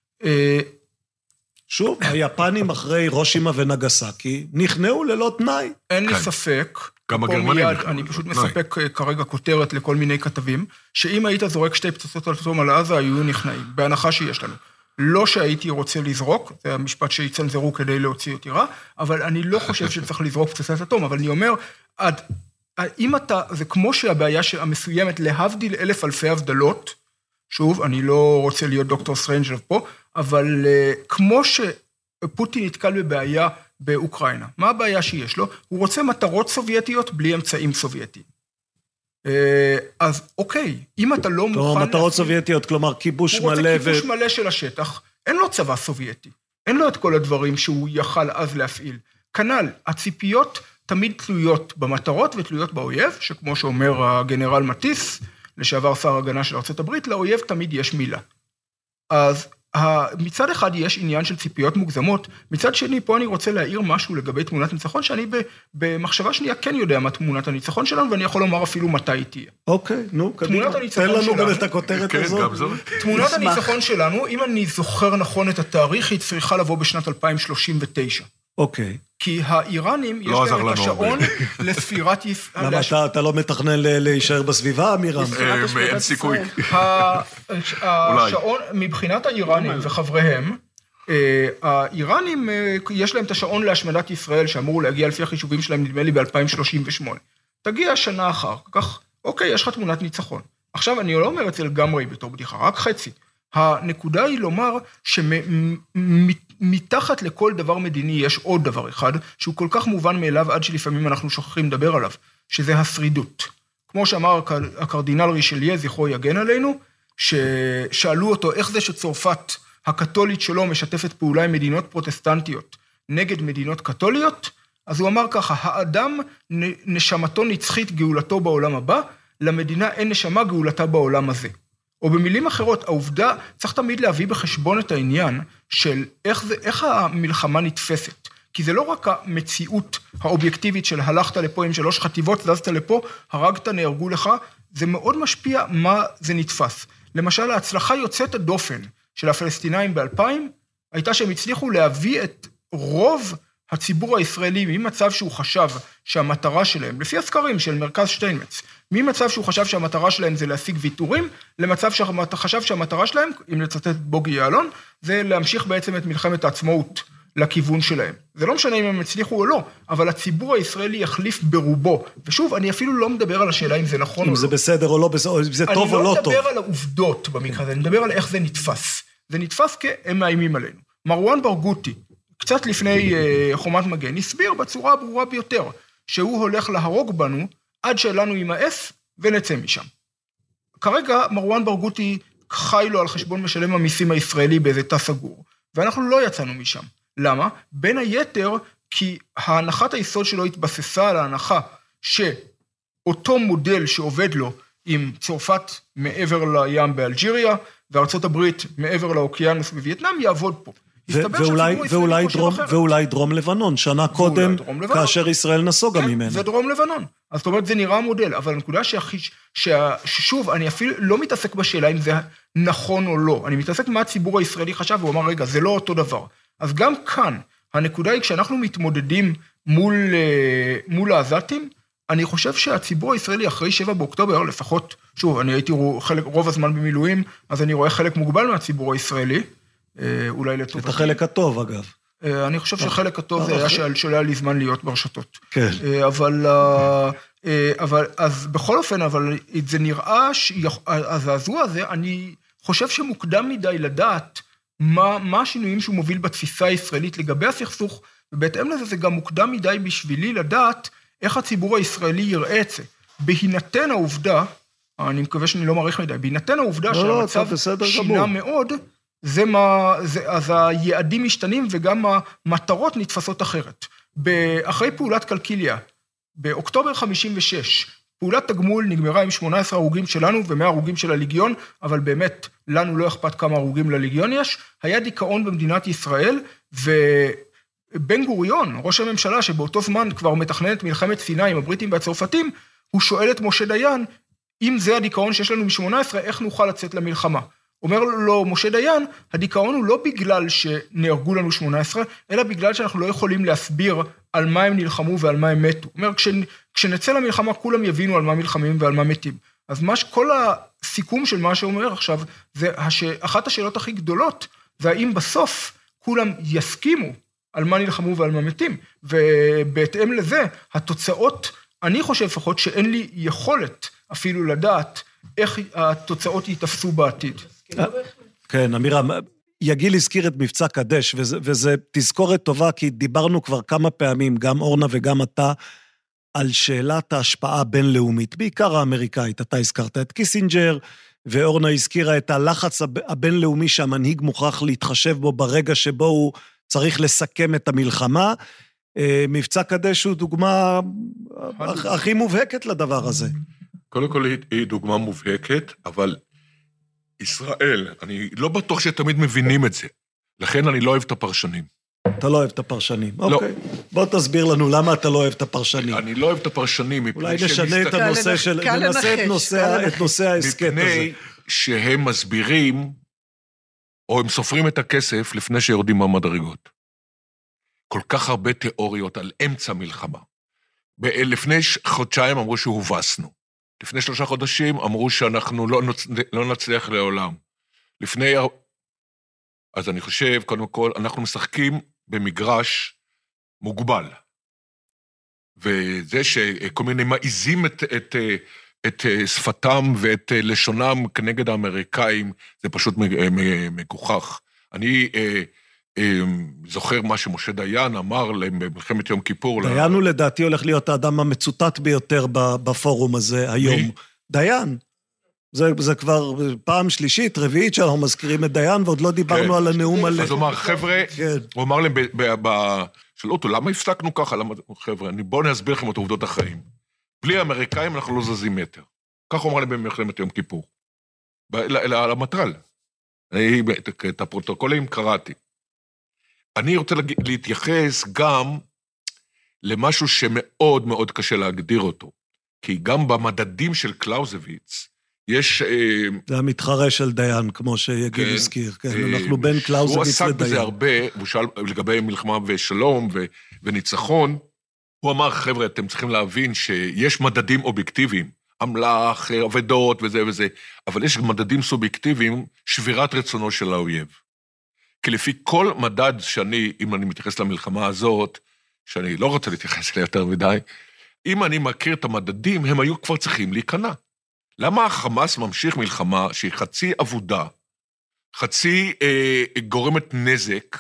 שוב, היפנים אחרי הירושימה ונגסקי נכנעו ללא תנאי. אין לי ספק, גם הגרמנים. אני פשוט מספק כרגע כותרת לכל מיני כתבים, שאם היית זורק שתי פצצות על אטום על עזה, היו נכנעים, בהנחה שיש לנו. לא שהייתי רוצה לזרוק, זה המשפט שיצנזרו כדי להוציא אותי רע, אבל אני לא חושב שצריך לזרוק פצצת אטום, אבל אני אומר, עד... אם אתה, זה כמו שהבעיה המסוימת להבדיל אלף אלפי הבדלות, שוב, אני לא רוצה להיות דוקטור סטרנג' פה, אבל כמו שפוטין נתקל בבעיה באוקראינה, מה הבעיה שיש לו? הוא רוצה מטרות סובייטיות בלי אמצעים סובייטיים. אז אוקיי, אם אתה לא מוכן... מטרות סובייטיות, כלומר כיבוש מלא... הוא רוצה כיבוש מלא של השטח, אין לו צבא סובייטי, אין לו את כל הדברים שהוא יכל אז להפעיל. כנ"ל, הציפיות... תמיד תלויות במטרות ותלויות באויב, שכמו שאומר הגנרל מטיס, לשעבר שר הגנה של ארצות הברית, לאויב תמיד יש מילה. אז מצד אחד יש עניין של ציפיות מוגזמות, מצד שני פה אני רוצה להעיר משהו לגבי תמונת ניצחון, שאני במחשבה שנייה כן יודע מה תמונת הניצחון שלנו, ואני יכול לומר אפילו מתי היא תהיה. אוקיי, נו, קדימה. תן לנו גם את הכותרת הזאת. תמונת הניצחון שלנו, אם אני זוכר נכון את התאריך, היא צריכה לבוא בשנת אלפיים שלושים ותשע. אוקיי. כי האיראנים, יש להם את השעון לספירת... למה אתה לא מתכנן להישאר בסביבה, אמירם? אין סיכוי. השעון, מבחינת האיראנים וחבריהם, האיראנים, יש להם את השעון להשמדת ישראל, שאמור להגיע לפי החישובים שלהם, נדמה לי ב-אלפיים שלושים ושמונה. תגיע שנה אחר כך, אוקיי, יש לך תמונת ניצחון. עכשיו, אני לא אומר את זה לגמרי בתור בדיחה, רק חצי. הנקודה היא לומר שמתחת לכל דבר מדיני יש עוד דבר אחד, שהוא כל כך מובן מאליו עד שלפעמים אנחנו שוכחים לדבר עליו, שזה השרידות. כמו שאמר הקרדינל רישליה, זכרו יגן עלינו, ששאלו אותו איך זה שצרפת הקתולית שלו משתפת פעולה עם מדינות פרוטסטנטיות נגד מדינות קתוליות, אז הוא אמר ככה, האדם נשמתו נצחית גאולתו בעולם הבא, למדינה אין נשמה גאולתה בעולם הזה. או במילים אחרות, העובדה, צריך תמיד להביא בחשבון את העניין של איך, זה, איך המלחמה נתפסת. כי זה לא רק המציאות האובייקטיבית של הלכת לפה עם שלוש חטיבות, זזת לפה, הרגת, נהרגו לך, זה מאוד משפיע מה זה נתפס. למשל, ההצלחה יוצאת הדופן של הפלסטינאים ב-אלפיים, הייתה שהם הצליחו להביא את רוב הציבור הישראלי ממצב שהוא חשב שהמטרה שלהם, לפי הסקרים של מרכז שטיינמץ, ממצב שהוא חשב שהמטרה שלהם זה להשיג ויתורים, למצב שחשב שהמטרה שלהם, אם לצטט בוגי יעלון, זה להמשיך בעצם את מלחמת העצמאות לכיוון שלהם. זה לא משנה אם הם הצליחו או לא, אבל הציבור הישראלי יחליף ברובו. ושוב, אני אפילו לא מדבר על השאלה אם זה נכון או לא. אם זה בסדר או לא, אם זה טוב או לא טוב. אני לא מדבר על העובדות במקרה הזה, אני מדבר על איך זה נתפס. זה נתפס כהם מאיימים עלינו. מרואן ברגותי, קצת לפני חומת מגן, הסביר בצורה הברורה ביותר, שהוא הולך להרוג בנו עד שלנו יימאס ונצא משם. כרגע מרואן ברגותי חי לו על חשבון משלם המיסים הישראלי באיזה תא סגור, ואנחנו לא יצאנו משם. למה? בין היתר, כי ההנחת היסוד שלו התבססה על ההנחה שאותו מודל שעובד לו עם צרפת מעבר לים באלג'יריה, וארצות הברית מעבר לאוקיינוס בווייטנאם, יעבוד פה. ואולי, ואולי, דרום, ואולי דרום לבנון, שנה קודם, כאשר ישראל נסוגה כן, ממנה. זה דרום לבנון. אז זאת אומרת, זה נראה מודל, אבל הנקודה ששוב, אני אפילו לא מתעסק בשאלה אם זה נכון או לא. אני מתעסק מה הציבור הישראלי חשב, והוא אמר, רגע, זה לא אותו דבר. אז גם כאן, הנקודה היא, כשאנחנו מתמודדים מול, מול העזתים, אני חושב שהציבור הישראלי אחרי שבעה באוקטובר, לפחות, שוב, אני הייתי חלק, רוב הזמן במילואים, אז אני רואה חלק מוגבל מהציבור הישראלי, אולי לטובתי. את החלק הטוב, אגב. אני חושב שחלק הטוב זה היה שלא היה לי זמן להיות ברשתות. כן. אבל, אבל, אז בכל אופן, אבל זה נראה, הזעזוע הזה, אני חושב שמוקדם מדי לדעת מה, מה השינויים שהוא מוביל בתפיסה הישראלית לגבי הסכסוך, ובהתאם לזה זה גם מוקדם מדי בשבילי לדעת איך הציבור הישראלי יראה את זה. בהינתן העובדה, אני מקווה שאני לא מעריך מדי, בהינתן העובדה לא, שהמצב לא, שינה גמור. מאוד, זה מה, זה, אז היעדים משתנים וגם המטרות נתפסות אחרת. אחרי פעולת קלקיליה, באוקטובר חמישים ושש, פעולת תגמול נגמרה עם שמונה עשרה הרוגים שלנו ו-מאה הרוגים של הליגיון, אבל באמת לנו לא אכפת כמה הרוגים לליגיון יש, היה דיכאון במדינת ישראל, ובן גוריון, ראש הממשלה שבאותו זמן כבר מתכננת מלחמת סיני עם הבריטים והצרפתים, הוא שואל את משה דיין, אם זה הדיכאון שיש לנו מ-שמונה עשרה, איך נוכל לצאת למלחמה? אומר לו משה דיין, הדיכאון הוא לא בגלל שנהרגו לנו שמונה עשרה, אלא בגלל שאנחנו לא יכולים להסביר על מה הם נלחמו ועל מה הם מתו. הוא אומר, כש, כשנצא למלחמה, כולם יבינו על מה מלחמים ועל מה מתים. אז מה, כל הסיכום של מה שאומר עכשיו, זה הש, אחת השאלות הכי גדולות, זה האם בסוף כולם יסכימו על מה נלחמו ועל מה מתים. ובהתאם לזה, התוצאות, אני חושב לפחות שאין לי יכולת אפילו לדעת איך התוצאות יתפסו בעתיד. כן, אמירה, יגיל הזכיר את מבצע קדש, וזה, וזה תזכורת טובה, כי דיברנו כבר כמה פעמים, גם אורנה וגם אתה, על שאלת ההשפעה הבינלאומית, בעיקר האמריקאית. אתה הזכרת את קיסינג'ר, ואורנה הזכירה את הלחץ הבינלאומי שהמנהיג מוכרח להתחשב בו ברגע שבו הוא צריך לסכם את המלחמה. מבצע קדש הוא דוגמה הכי מובהקת לדבר הזה. קודם כל היא דוגמה מובהקת, אבל ישראל, אני לא בטוח שתמיד מבינים את זה, לכן אני לא אוהב את הפרשנים. אתה לא אוהב את הפרשנים, אוקיי. בוא תסביר לנו למה אתה לא אוהב את הפרשנים. אני לא אוהב את הפרשנים. אולי נשנה את הנושא של, ננסה את נושא העסקת הזה. מפני שהם מסבירים, או הם סופרים את הכסף לפני שיורדים מהמדרגות. כל כך הרבה תיאוריות על אמצע מלחמה. לפני חודשיים אמרו שהובסנו. לפני שלושה חודשים אמרו שאנחנו לא, נצ... לא נצליח לעולם. לפני... אז אני חושב, קודם כל, אנחנו משחקים במגרש מוגבל. וזה שכל מיני מעיזים את, את, את שפתם ואת לשונם כנגד האמריקאים, זה פשוט מגוחך. אני זוכר מה שמשה דיין אמר להם במלחמת יום כיפור. דיין הוא לדעתי הולך להיות האדם המצוטט ביותר בפורום הזה היום. מי? דיין. זה, זה כבר פעם שלישית, רביעית שאנחנו מזכירים את דיין, ועוד לא דיברנו כן. על הנאום על... אז הוא אמר, חבר'ה, כן. הוא אמר להם, שאלו אותו, למה הפסקנו ככה? למה, חבר'ה, בואו נסביר לכם את עובדות החיים. בלי האמריקאים אנחנו לא זזים מטר. כך הוא אמר להם במלחמת יום כיפור. על המטרל. את הפרוטוקולים קראתי. אני רוצה להתייחס גם למשהו שמאוד מאוד קשה להגדיר אותו, כי גם במדדים של קלאוזוויץ, יש... זה המתחרה של דיין, כמו שיגיל כן, הזכיר, כן, אנחנו בין קלאוזוויץ לדיין. הוא עסק בזה הרבה, הוא שאל לגבי מלחמה ושלום ו, וניצחון, הוא אמר, חבר'ה, אתם צריכים להבין שיש מדדים אובייקטיביים, אמל"ח, עבדות וזה וזה, אבל יש מדדים סובייקטיביים, שבירת רצונו של האויב. כי לפי כל מדד שאני, אם אני מתייחס למלחמה הזאת, שאני לא רוצה להתייחס אליה יותר מדי, אם אני מכיר את המדדים, הם היו כבר צריכים להיכנע. למה החמאס ממשיך מלחמה שהיא חצי עבודה, חצי אה, גורמת נזק,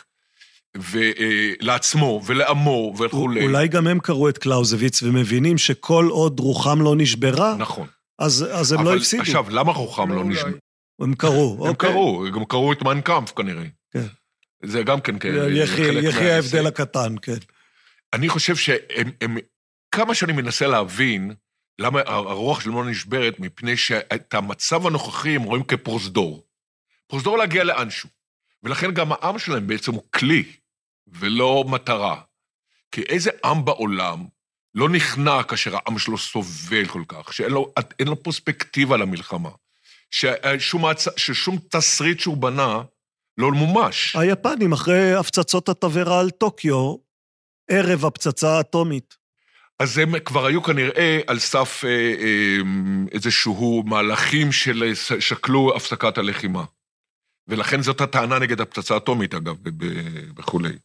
ולעצמו ולעמו וכו'. אולי גם הם קראו את קלאוזוויץ ומבינים שכל עוד רוחם לא נשברה, נכון. אז, אז הם לא הפסידו. עכשיו, למה רוחם לא נשברה? הם קראו, הם קראו, הם קראו את מיין קאמפף כנראה. כן. זה גם כן כאלה. יחי ההבדל הקטן, כן. אני חושב שהם, הם, כמה שאני מנסה להבין, למה הרוח שלנו לא נשברת, מפני שאת המצב הנוכחי הם רואים כפרוזדור. פרוזדור להגיע לאנשהו. ולכן גם העם שלהם בעצם הוא כלי, ולא מטרה. כי איזה עם בעולם לא נכנע כאשר העם שלו סובל כל כך, שאין לו, אין לו פרספקטיבה למלחמה, ששום, ששום תסריט שהוא בנה לא מומש. היפנים, אחרי הפצצות התברה על טוקיו, ערב הפצצה האטומית. אז הם כבר היו כנראה על סף אה, אה, איזשהו מהלכים של שקלו הפסקת הלחימה. ולכן זאת הטענה נגד הפצצה האטומית, אגב, וכולי.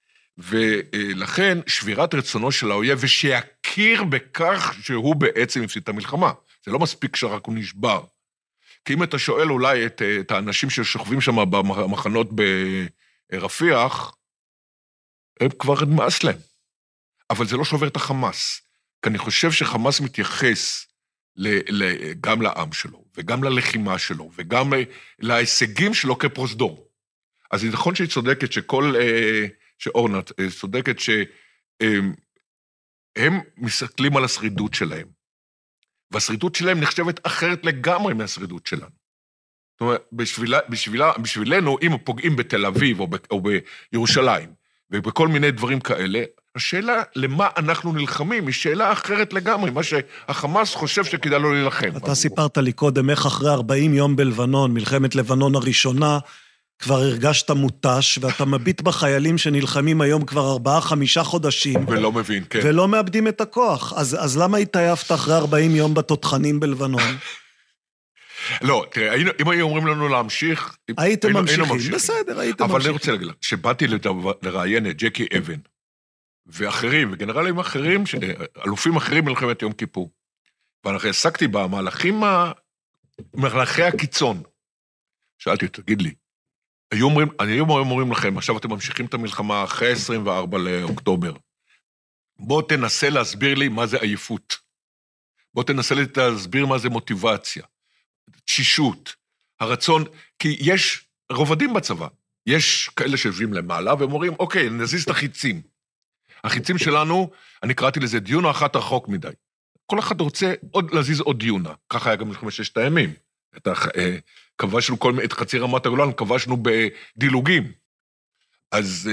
ולכן שבירת רצונו של האויב, ושיכיר בכך שהוא בעצם הפסיד את המלחמה. זה לא מספיק שרק הוא נשבר. כי אם אתה שואל אולי את, את האנשים ששוכבים שם במחנות ברפיח, הם כבר נמאס להם. אבל זה לא שובר את החמאס. כי אני חושב שחמאס מתייחס ל, ל, גם לעם שלו, וגם ללחימה שלו, וגם להישגים שלו כפרוזדור. אז נכון שהיא צודקת שכל, שאורנת צודקת שהם מסתכלים על השרידות שלהם. והשרידות שלהם נחשבת אחרת לגמרי מהשרידות שלנו. זאת אומרת, בשבילה, בשבילה, בשבילנו, אם פוגעים בתל אביב או, ב, או בירושלים, ובכל מיני דברים כאלה, השאלה למה אנחנו נלחמים היא שאלה אחרת לגמרי, מה שהחמאס חושב שכדאי לו להילחם. אתה סיפרת לי קודם איך אחרי ארבעים יום בלבנון, מלחמת לבנון הראשונה, כבר הרגשת מוטש, ואתה מביט בחיילים שנלחמים היום כבר ארבעה, חמישה חודשים. ולא מבין, כן. ולא מאבדים את הכוח. אז, אז למה התעייפת אחרי ארבעים יום בתותחנים בלבנון? לא, תראה, אם היו אומרים לנו להמשיך... הייתם היינו, ממשיכים, היינו ממשיכים. בסדר, הייתם אבל ממשיכים. אני רוצה להגיד, שבאתי לראיין את ג'קי אבן, ואחרים, וגנרלים אחרים, אלופים אחרים מלחמת יום כיפור. ואנחנו עסקתי במהלכים, מהלכי הקיצון. שאלתי, תגיד לי, היו אומרים, אני היום אומרים לכם, עכשיו אתם ממשיכים את המלחמה אחרי עשרים וארבעה לאוקטובר. בוא תנסה להסביר לי מה זה עייפות. בוא תנסה להסביר מה זה מוטיבציה. תשישות, הרצון, כי יש רובדים בצבא. יש כאלה שיושבים למעלה והם אומרים, אוקיי, נזיז את החיצים. החיצים שלנו, אני קראתי לזה דיונה אחת רחוק מדי. כל אחד רוצה עוד להזיז עוד דיונה. ככה היה גם מלחמת ששת הימים. את ה... כבשנו כל... את חצי רמת הגולן, כבשנו בדילוגים. אז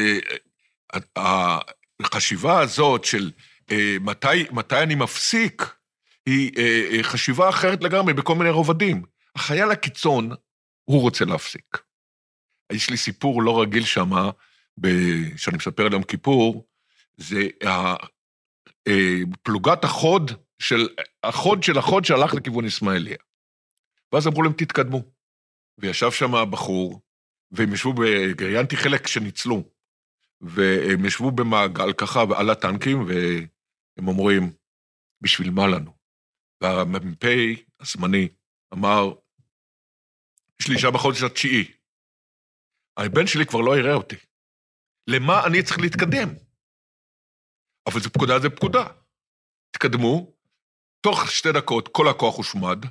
החשיבה הזאת של מתי, מתי אני מפסיק, היא חשיבה אחרת לגמרי בכל מיני רובדים. החייל הקיצון, הוא רוצה להפסיק. יש לי סיפור לא רגיל שמה, שאני מספר על יום כיפור, זה פלוגת החוד של, החוד של החוד שהלך לכיוון ישמעאליה. ואז אמרו להם, תתקדמו. וישב שם בחור, והם ישבו, גריינתי חלק שניצלו, והם ישבו במעגל ככה, ועל הטנקים, והם אומרים, בשביל מה לנו? והמ"פ הזמני אמר, יש לי אישה בחודש התשיעי, הבן שלי כבר לא יראה אותי. למה אני צריך להתקדם? אבל זה פקודה, זה פקודה. תקדמו, תוך שתי דקות כל הכוח הושמד,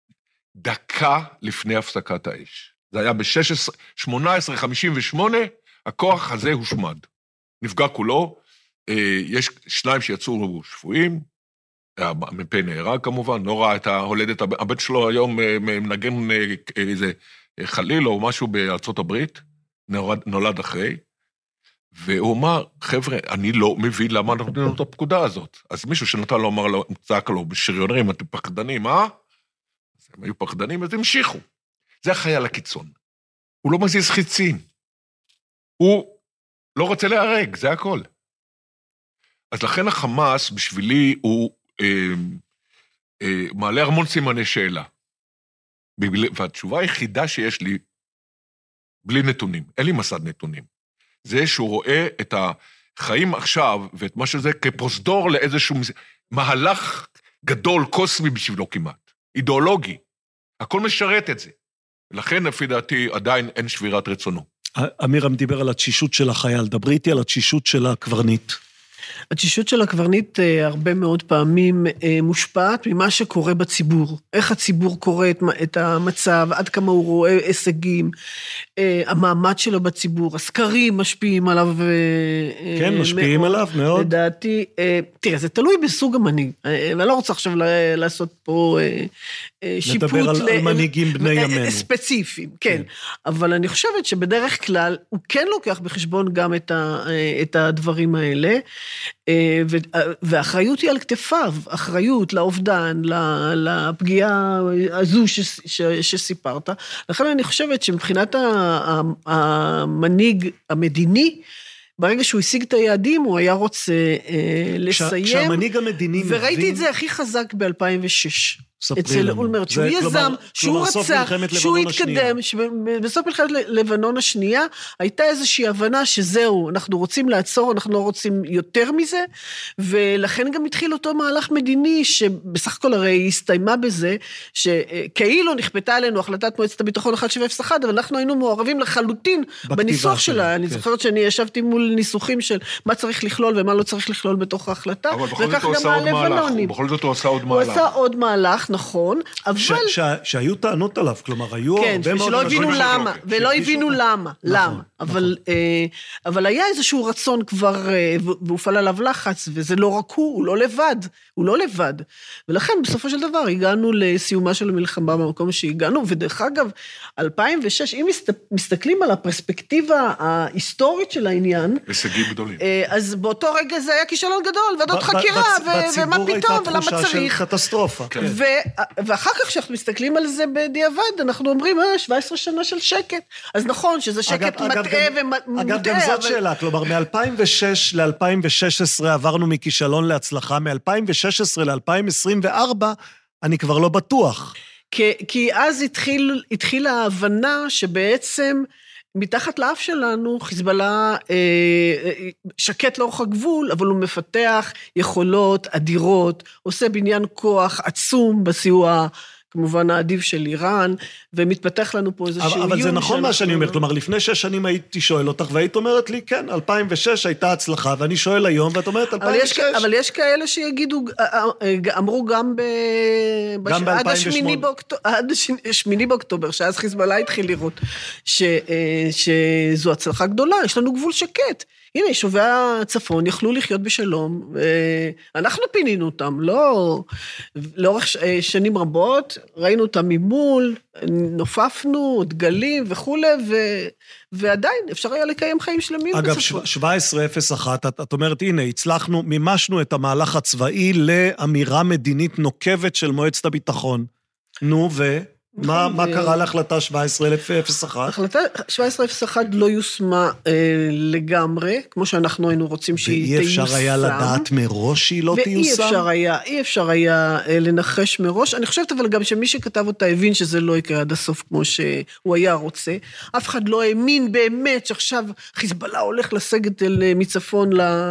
דקה לפני הפסקת האש. זה היה ב-שמונה עשרה חמישים ושמונה, הכוח הזה הושמד. נפגע כולו, יש שניים שיצאו שבויים, המ"פ נהרג כמובן, לא ראה את ההולדת, הבן שלו היום מנגן איזה חליל או משהו בארצות הברית, נולד אחרי, והוא אמר, חבר'ה, אני לא מבין למה אנחנו נותנים לו את הפקודה הזאת. אז מישהו שנתן לו, אמר לו, צעק לו, בשריונרים, אתם פחדנים, אה? אז הם היו פחדנים, אז המשיכו. זה החייל הקיצון. הוא לא מזיז חיצים. הוא לא רוצה להרג, זה הכל. אז לכן החמאס, בשבילי, הוא אה, אה, מעלה המון סימני שאלה. והתשובה היחידה שיש לי, בלי נתונים, אין לי מסד נתונים. זה שהוא רואה את החיים עכשיו, ואת מה שזה כפרוזדור לאיזשהו מהלך גדול, קוסמי בשבילו כמעט, אידיאולוגי. הכל משרת את זה. ולכן, לפי דעתי, עדיין אין שבירת רצונו. אמירם דיבר על התשישות של החייל, דברי איתי על התשישות של הקברניט. התשישות של הקברניט הרבה מאוד פעמים מושפעת ממה שקורה בציבור. איך הציבור קורא את המצב, עד כמה הוא רואה הישגים, המעמד שלו בציבור, הסקרים משפיעים עליו. כן, משפיעים מאוד, עליו מאוד. לדעתי, תראה, זה תלוי בסוג המנהיג. ואני לא רוצה עכשיו לעשות פה שיפוט. לדבר על, על מנהיגים בני ימינו. ספציפיים, כן. כן. אבל אני חושבת שבדרך כלל הוא כן לוקח בחשבון גם את, ה, את הדברים האלה, והאחריות היא על כתפיו, אחריות לאובדן, לפגיעה הזו שסיפרת. לכן אני חושבת שמבחינת המנהיג המדיני, ברגע שהוא השיג את היעדים, הוא היה רוצה אה, לסיים. כשהמנהיג המדיני מבין... וראיתי את זה הכי חזק ב-אלפיים ושש. אצל אולמרט, שהוא יזם, שהוא רצה, שהוא התקדם, שבסוף מלחמת לבנון השנייה, הייתה איזושהי הבנה שזהו, אנחנו רוצים לעצור, אנחנו לא רוצים יותר מזה, ולכן גם התחיל אותו מהלך מדיני, שבסך הכל הרי הסתיימה בזה, שכאילו נכפתה עלינו החלטת מועצת הביטחון אחת שבע אפס אחת, אבל אנחנו היינו מעורבים לחלוטין בניסוח שלה, אני זוכרת שאני ישבתי מול ניסוחים של מה צריך לכלול ומה לא צריך לכלול בתוך ההחלטה, וכך גם הלבנונים. בכל זאת הוא עשה עוד מהלך. הוא עשה עוד מהלך, נכון, אבל... שהיו טענות עליו, כלומר, היו הרבה מאוד... כן, שלא הבינו למה, ולא הבינו למה, למה. אבל היה איזשהו רצון כבר, והופעל עליו לחץ, וזה לא רק הוא, הוא לא לבד, הוא לא לבד. ולכן, בסופו של דבר, הגענו לסיומה של המלחמה במקום שהגענו, ודרך אגב, אלפיים ושש, אם מסתכלים על הפרספקטיבה ההיסטורית של העניין... הישגים גדולים. אז באותו רגע זה היה כישלון גדול, ועדות חקירה, ומה פתאום, ולמה צריך. בציבור הייתה תחושה של קטסטרופה. ואחר כך כשאנחנו מסתכלים על זה בדיעבד, אנחנו אומרים, אה, שבע עשרה שנה של שקט. אז נכון שזה שקט מטעה ומוטעה. אגב, גם זאת שאלה, כלומר, מ-אלפיים ושש ל-אלפיים ושש עשרה עברנו מכישלון להצלחה, מ-אלפיים ושש עשרה ל-אלפיים עשרים וארבע, אני כבר לא בטוח. כי אז התחילה ההבנה שבעצם... מתחת לאף שלנו, חיזבאללה אה, שקט לאורך הגבול, אבל הוא מפתח יכולות אדירות, עושה בניין כוח עצום בסיוע, כמובן העדיף של איראן, ומתפתח לנו פה איזשהו איום. אבל זה נכון מה שאני אומר, כלומר, לפני שש שנים הייתי שואל אותך, והיית אומרת לי, כן, אלפיים ושש הייתה הצלחה, ואני שואל היום, ואת אומרת, אלפיים ושש. אבל יש כאלה שיגידו, אמרו גם עד השמיני באוקטובר, שאז חיזבאללה התחיל לראות, שזו הצלחה גדולה, יש לנו גבול שקט. הנה, יישובי הצפון יכלו לחיות בשלום, אנחנו פינינו אותם, לא, לאורך שנים רבות, ראינו אותם ממול, נופפנו, דגלים וכו', ו, ועדיין אפשר היה לקיים חיים שלמים. אגב, שבע עשרה אפס אחת, את, את אומרת, הנה, הצלחנו, מימשנו את המהלך הצבאי לאמירה מדינית נוקבת של מועצת הביטחון. נו, ו... מה, מה קרה להחלטה שבע עשרה אפס אחת? החלטה שבע עשרה אפס אחת לא יושמה אה, לגמרי, כמו שאנחנו היינו רוצים שהיא תיושם. ואי אפשר היה לדעת מראש שהיא לא תיושם? ואי אפשר היה, אי אפשר היה אה, לנחש מראש. אני חושבת אבל גם שמי שכתב אותה הבין שזה לא יקרה עד הסוף כמו שהוא היה רוצה. אף אחד לא האמין באמת שעכשיו חיזבאללה הולך לסגת אל מצפון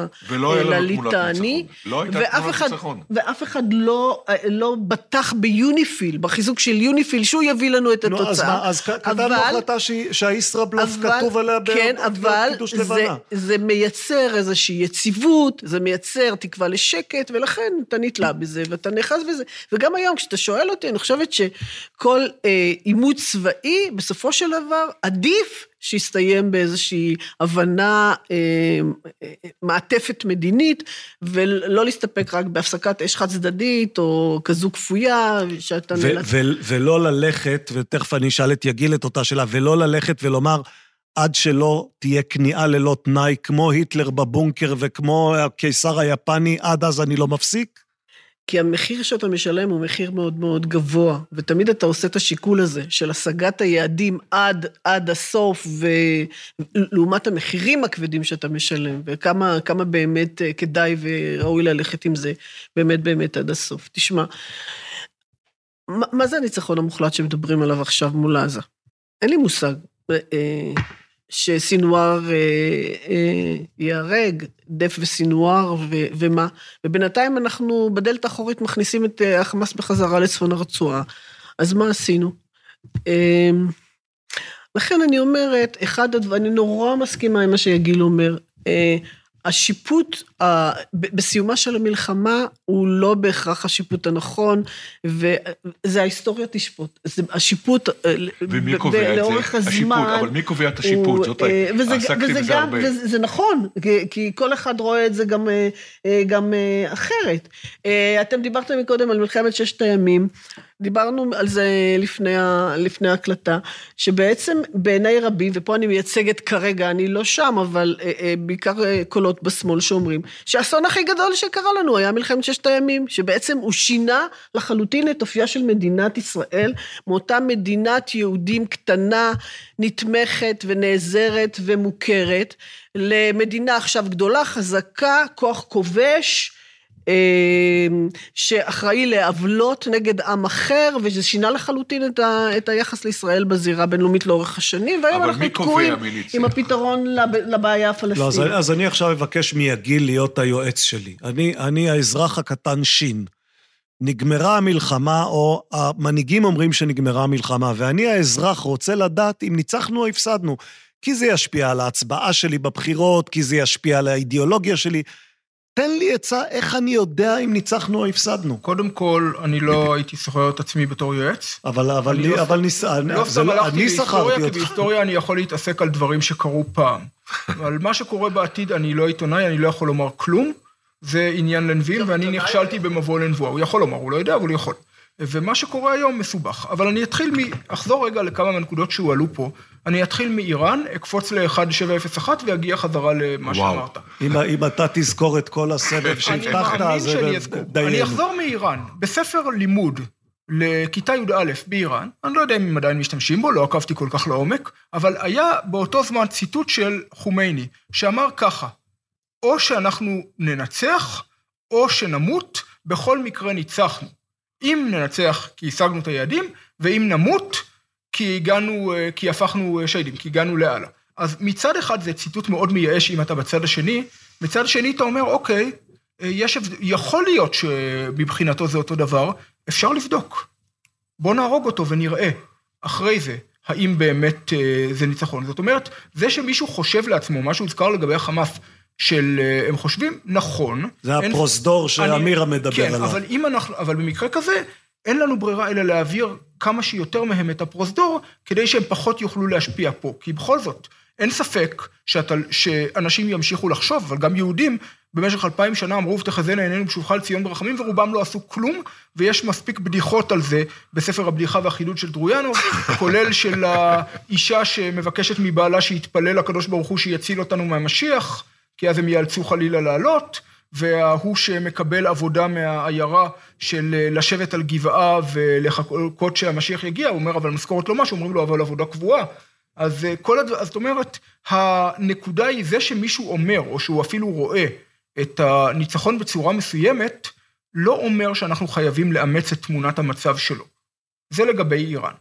לליטני. לא הייתה תמונת ניצחון. ואף אחד לא, לא בטח ביוניפיל, בחיזוק של יוניפיל, שהוא יביא לנו את התוצאה. אז כתבנו החלטה שהישראבלוף כתוב עליה בקידוש לבנה. זה מייצר איזושהי יציבות, זה מייצר תקווה לשקט, ולכן אתה נתלה בזה, ואתה נחז בזה. וגם היום, כשאתה שואל אותי, אני חושבת שכל אימות צבאי, בסופו של דבר, עדיף שיסתיים באיזושהי הבנה, מעטפת מדינית, ולא להסתפק רק בהפסקת אש חד צדדית, או כזו כפויה, שאתה נלך. ולא ללכת, ותכף אני אשאל את יגיל את אותה שאלה, ולא ללכת ולומר, עד שלא תהיה כניעה ללא תנאי, כמו היטלר בבונקר, וכמו הקיסר היפני, עד אז אני לא מפסיק? כי המחיר שאתה משלם הוא מחיר מאוד מאוד גבוה, ותמיד אתה עושה את השיקול הזה, של השגת היעדים עד, עד הסוף, ולעומת המחירים הכבדים שאתה משלם, וכמה כמה באמת כדאי וראוי ללכת עם זה, באמת באמת עד הסוף. תשמע, מה, מה זה הניצחון המוחלט שמדברים עליו עכשיו מול עזה? אין לי מושג. שסינואר יהרג, דף וסינואר ומה, ובינתיים אנחנו בדלת האחורית מכניסים את החמאס בחזרה לצפון הרצועה, אז מה עשינו? לכן אני אומרת, אחד הדברים, אני נורא מסכימה עם מה שיגיל אומר, השיפוט בסיומה של המלחמה הוא לא בהכרח השיפוט הנכון, וזה ההיסטוריה תשפוט. השיפוט לאורך הזמן. אבל מי קובע את השיפוט? זאת עסקתי בזה הרבה. וזה נכון, כי כל אחד רואה את זה גם אחרת. אתם דיברתם מקודם על מלחמת ששת הימים, דיברנו על זה לפני, לפני ההקלטה, שבעצם בעיני רבים, ופה אני מייצגת כרגע, אני לא שם, אבל בעיקר קולות בשמאל שאומרים, שהאסון הכי גדול שקרה לנו היה מלחמת ששת הימים, שבעצם הוא שינה לחלוטין את אופייה של מדינת ישראל, מאותה מדינת יהודים קטנה, נתמכת ונעזרת ומוכרת, למדינה עכשיו גדולה, חזקה, כוח כובש, שאחראי לעוולות נגד עם אחר, וזה שינה לחלוטין את, ה, את היחס לישראל בזירה בינלאומית לאורך השנים, והיום אנחנו תקועים עם הפתרון לבעיה הפלסטינית. לא, אז, אז אני עכשיו אבקש מיגיל להיות היועץ שלי. אני, אני האזרח הקטן שין. נגמרה המלחמה, או המנהיגים אומרים שנגמרה המלחמה, ואני האזרח רוצה לדעת אם ניצחנו או הפסדנו, כי זה ישפיע על ההצבעה שלי בבחירות, כי זה ישפיע על האידיאולוגיה שלי, תן לי עצה איך אני יודע אם ניצחנו או הפסדנו. קודם כל, אני לא הייתי סוחר את עצמי בתור יועץ. אבל, אבל, לי, אבל ניס... לא סתם הלכתי בהיסטוריה, כי בהיסטוריה אני יכול להתעסק על דברים שקרו פעם. על מה שקורה בעתיד, אני לא עיתונאי, אני לא יכול לומר כלום, זה עניין לנביאים, ואני נכשלתי במבוא לנבואה. הוא יכול לומר, הוא לא יודע, אבל הוא יכול. ומה שקורה היום מסובך. אבל אני אתחיל מ... אחזור רגע לכמה מהנקודות שהועלו פה. אני אתחיל מאיראן, אקפוץ ל-אחת שבע אפס אחת, ואגיע חזרה למה שאמרת. אם, אם אתה תזכור את כל הסבב שהבטחת, אז דיינו. אני אחזור מאיראן. בספר לימוד לכיתה י"א באיראן, אני לא יודע אם הם עדיין משתמשים בו, לא עקבתי כל כך לעומק, אבל היה באותו זמן ציטוט של חומייני, שאמר ככה, או שאנחנו ננצח, או שנמות, בכל מקרה ניצחנו. אם ננצח כי השגנו את היעדים, ואם נמות כי הגענו, כי הפכנו שיידים, כי הגענו לעלה. אז מצד אחד זה ציטוט מאוד מייאש אם אתה בצד השני, מצד שני אתה אומר, אוקיי, יש, יכול להיות שבבחינתו זה אותו דבר, אפשר לבדוק. בוא נהרוג אותו ונראה אחרי זה, האם באמת זה ניצחון. זאת אומרת, זה שמישהו חושב לעצמו, מה שהוזכר לגבי החמאס, של, הם חושבים, נכון. זה אין, הפרוסדור שאמירה מדבר כן, עליו. אבל, אם אנחנו, אבל במקרה כזה, אין לנו ברירה אלא להעביר כמה שיותר מהם את הפרוסדור, כדי שהם פחות יוכלו להשפיע פה. כי בכל זאת, אין ספק שאתה, שאנשים ימשיכו לחשוב, אבל גם יהודים במשך אלפיים שנה אמרו, ותחזינה עינינו בשובך לציון ברחמים, ורובם לא עשו כלום, ויש מספיק בדיחות על זה בספר הבדיחה והחידוד של דרויאנוב, כולל של האישה שמבקשת מבעלה שיתפלל לקדוש ברוך הוא שיציל אותנו מהמשיח, כי אז הם יאלצו חלילה לעלות, והוא שמקבל עבודה מהעיירה של לשבת על גבעה ולחכות שהמשיח יגיע, הוא אומר, אבל משכורת לא משהו, אומרים לו, אבל עבודה קבועה. אז כל הדבר, אז זאת אומרת, הנקודה היא זה שמישהו אומר, או שהוא אפילו רואה את הניצחון בצורה מסוימת, לא אומר שאנחנו חייבים לאמץ את תמונת המצב שלו. זה לגבי איראן.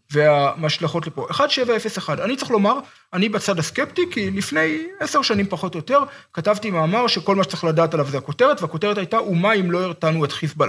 והמשלחות לפה. אחת שבע אפס אחת, אני צריך לומר, אני בצד הסקפטי, כי לפני עשר שנים פחות או יותר, כתבתי מאמר שכל מה שצריך לדעת עליו זה הכותרת, והכותרת הייתה, ומה אם לא הרתנו את חיזבאללה.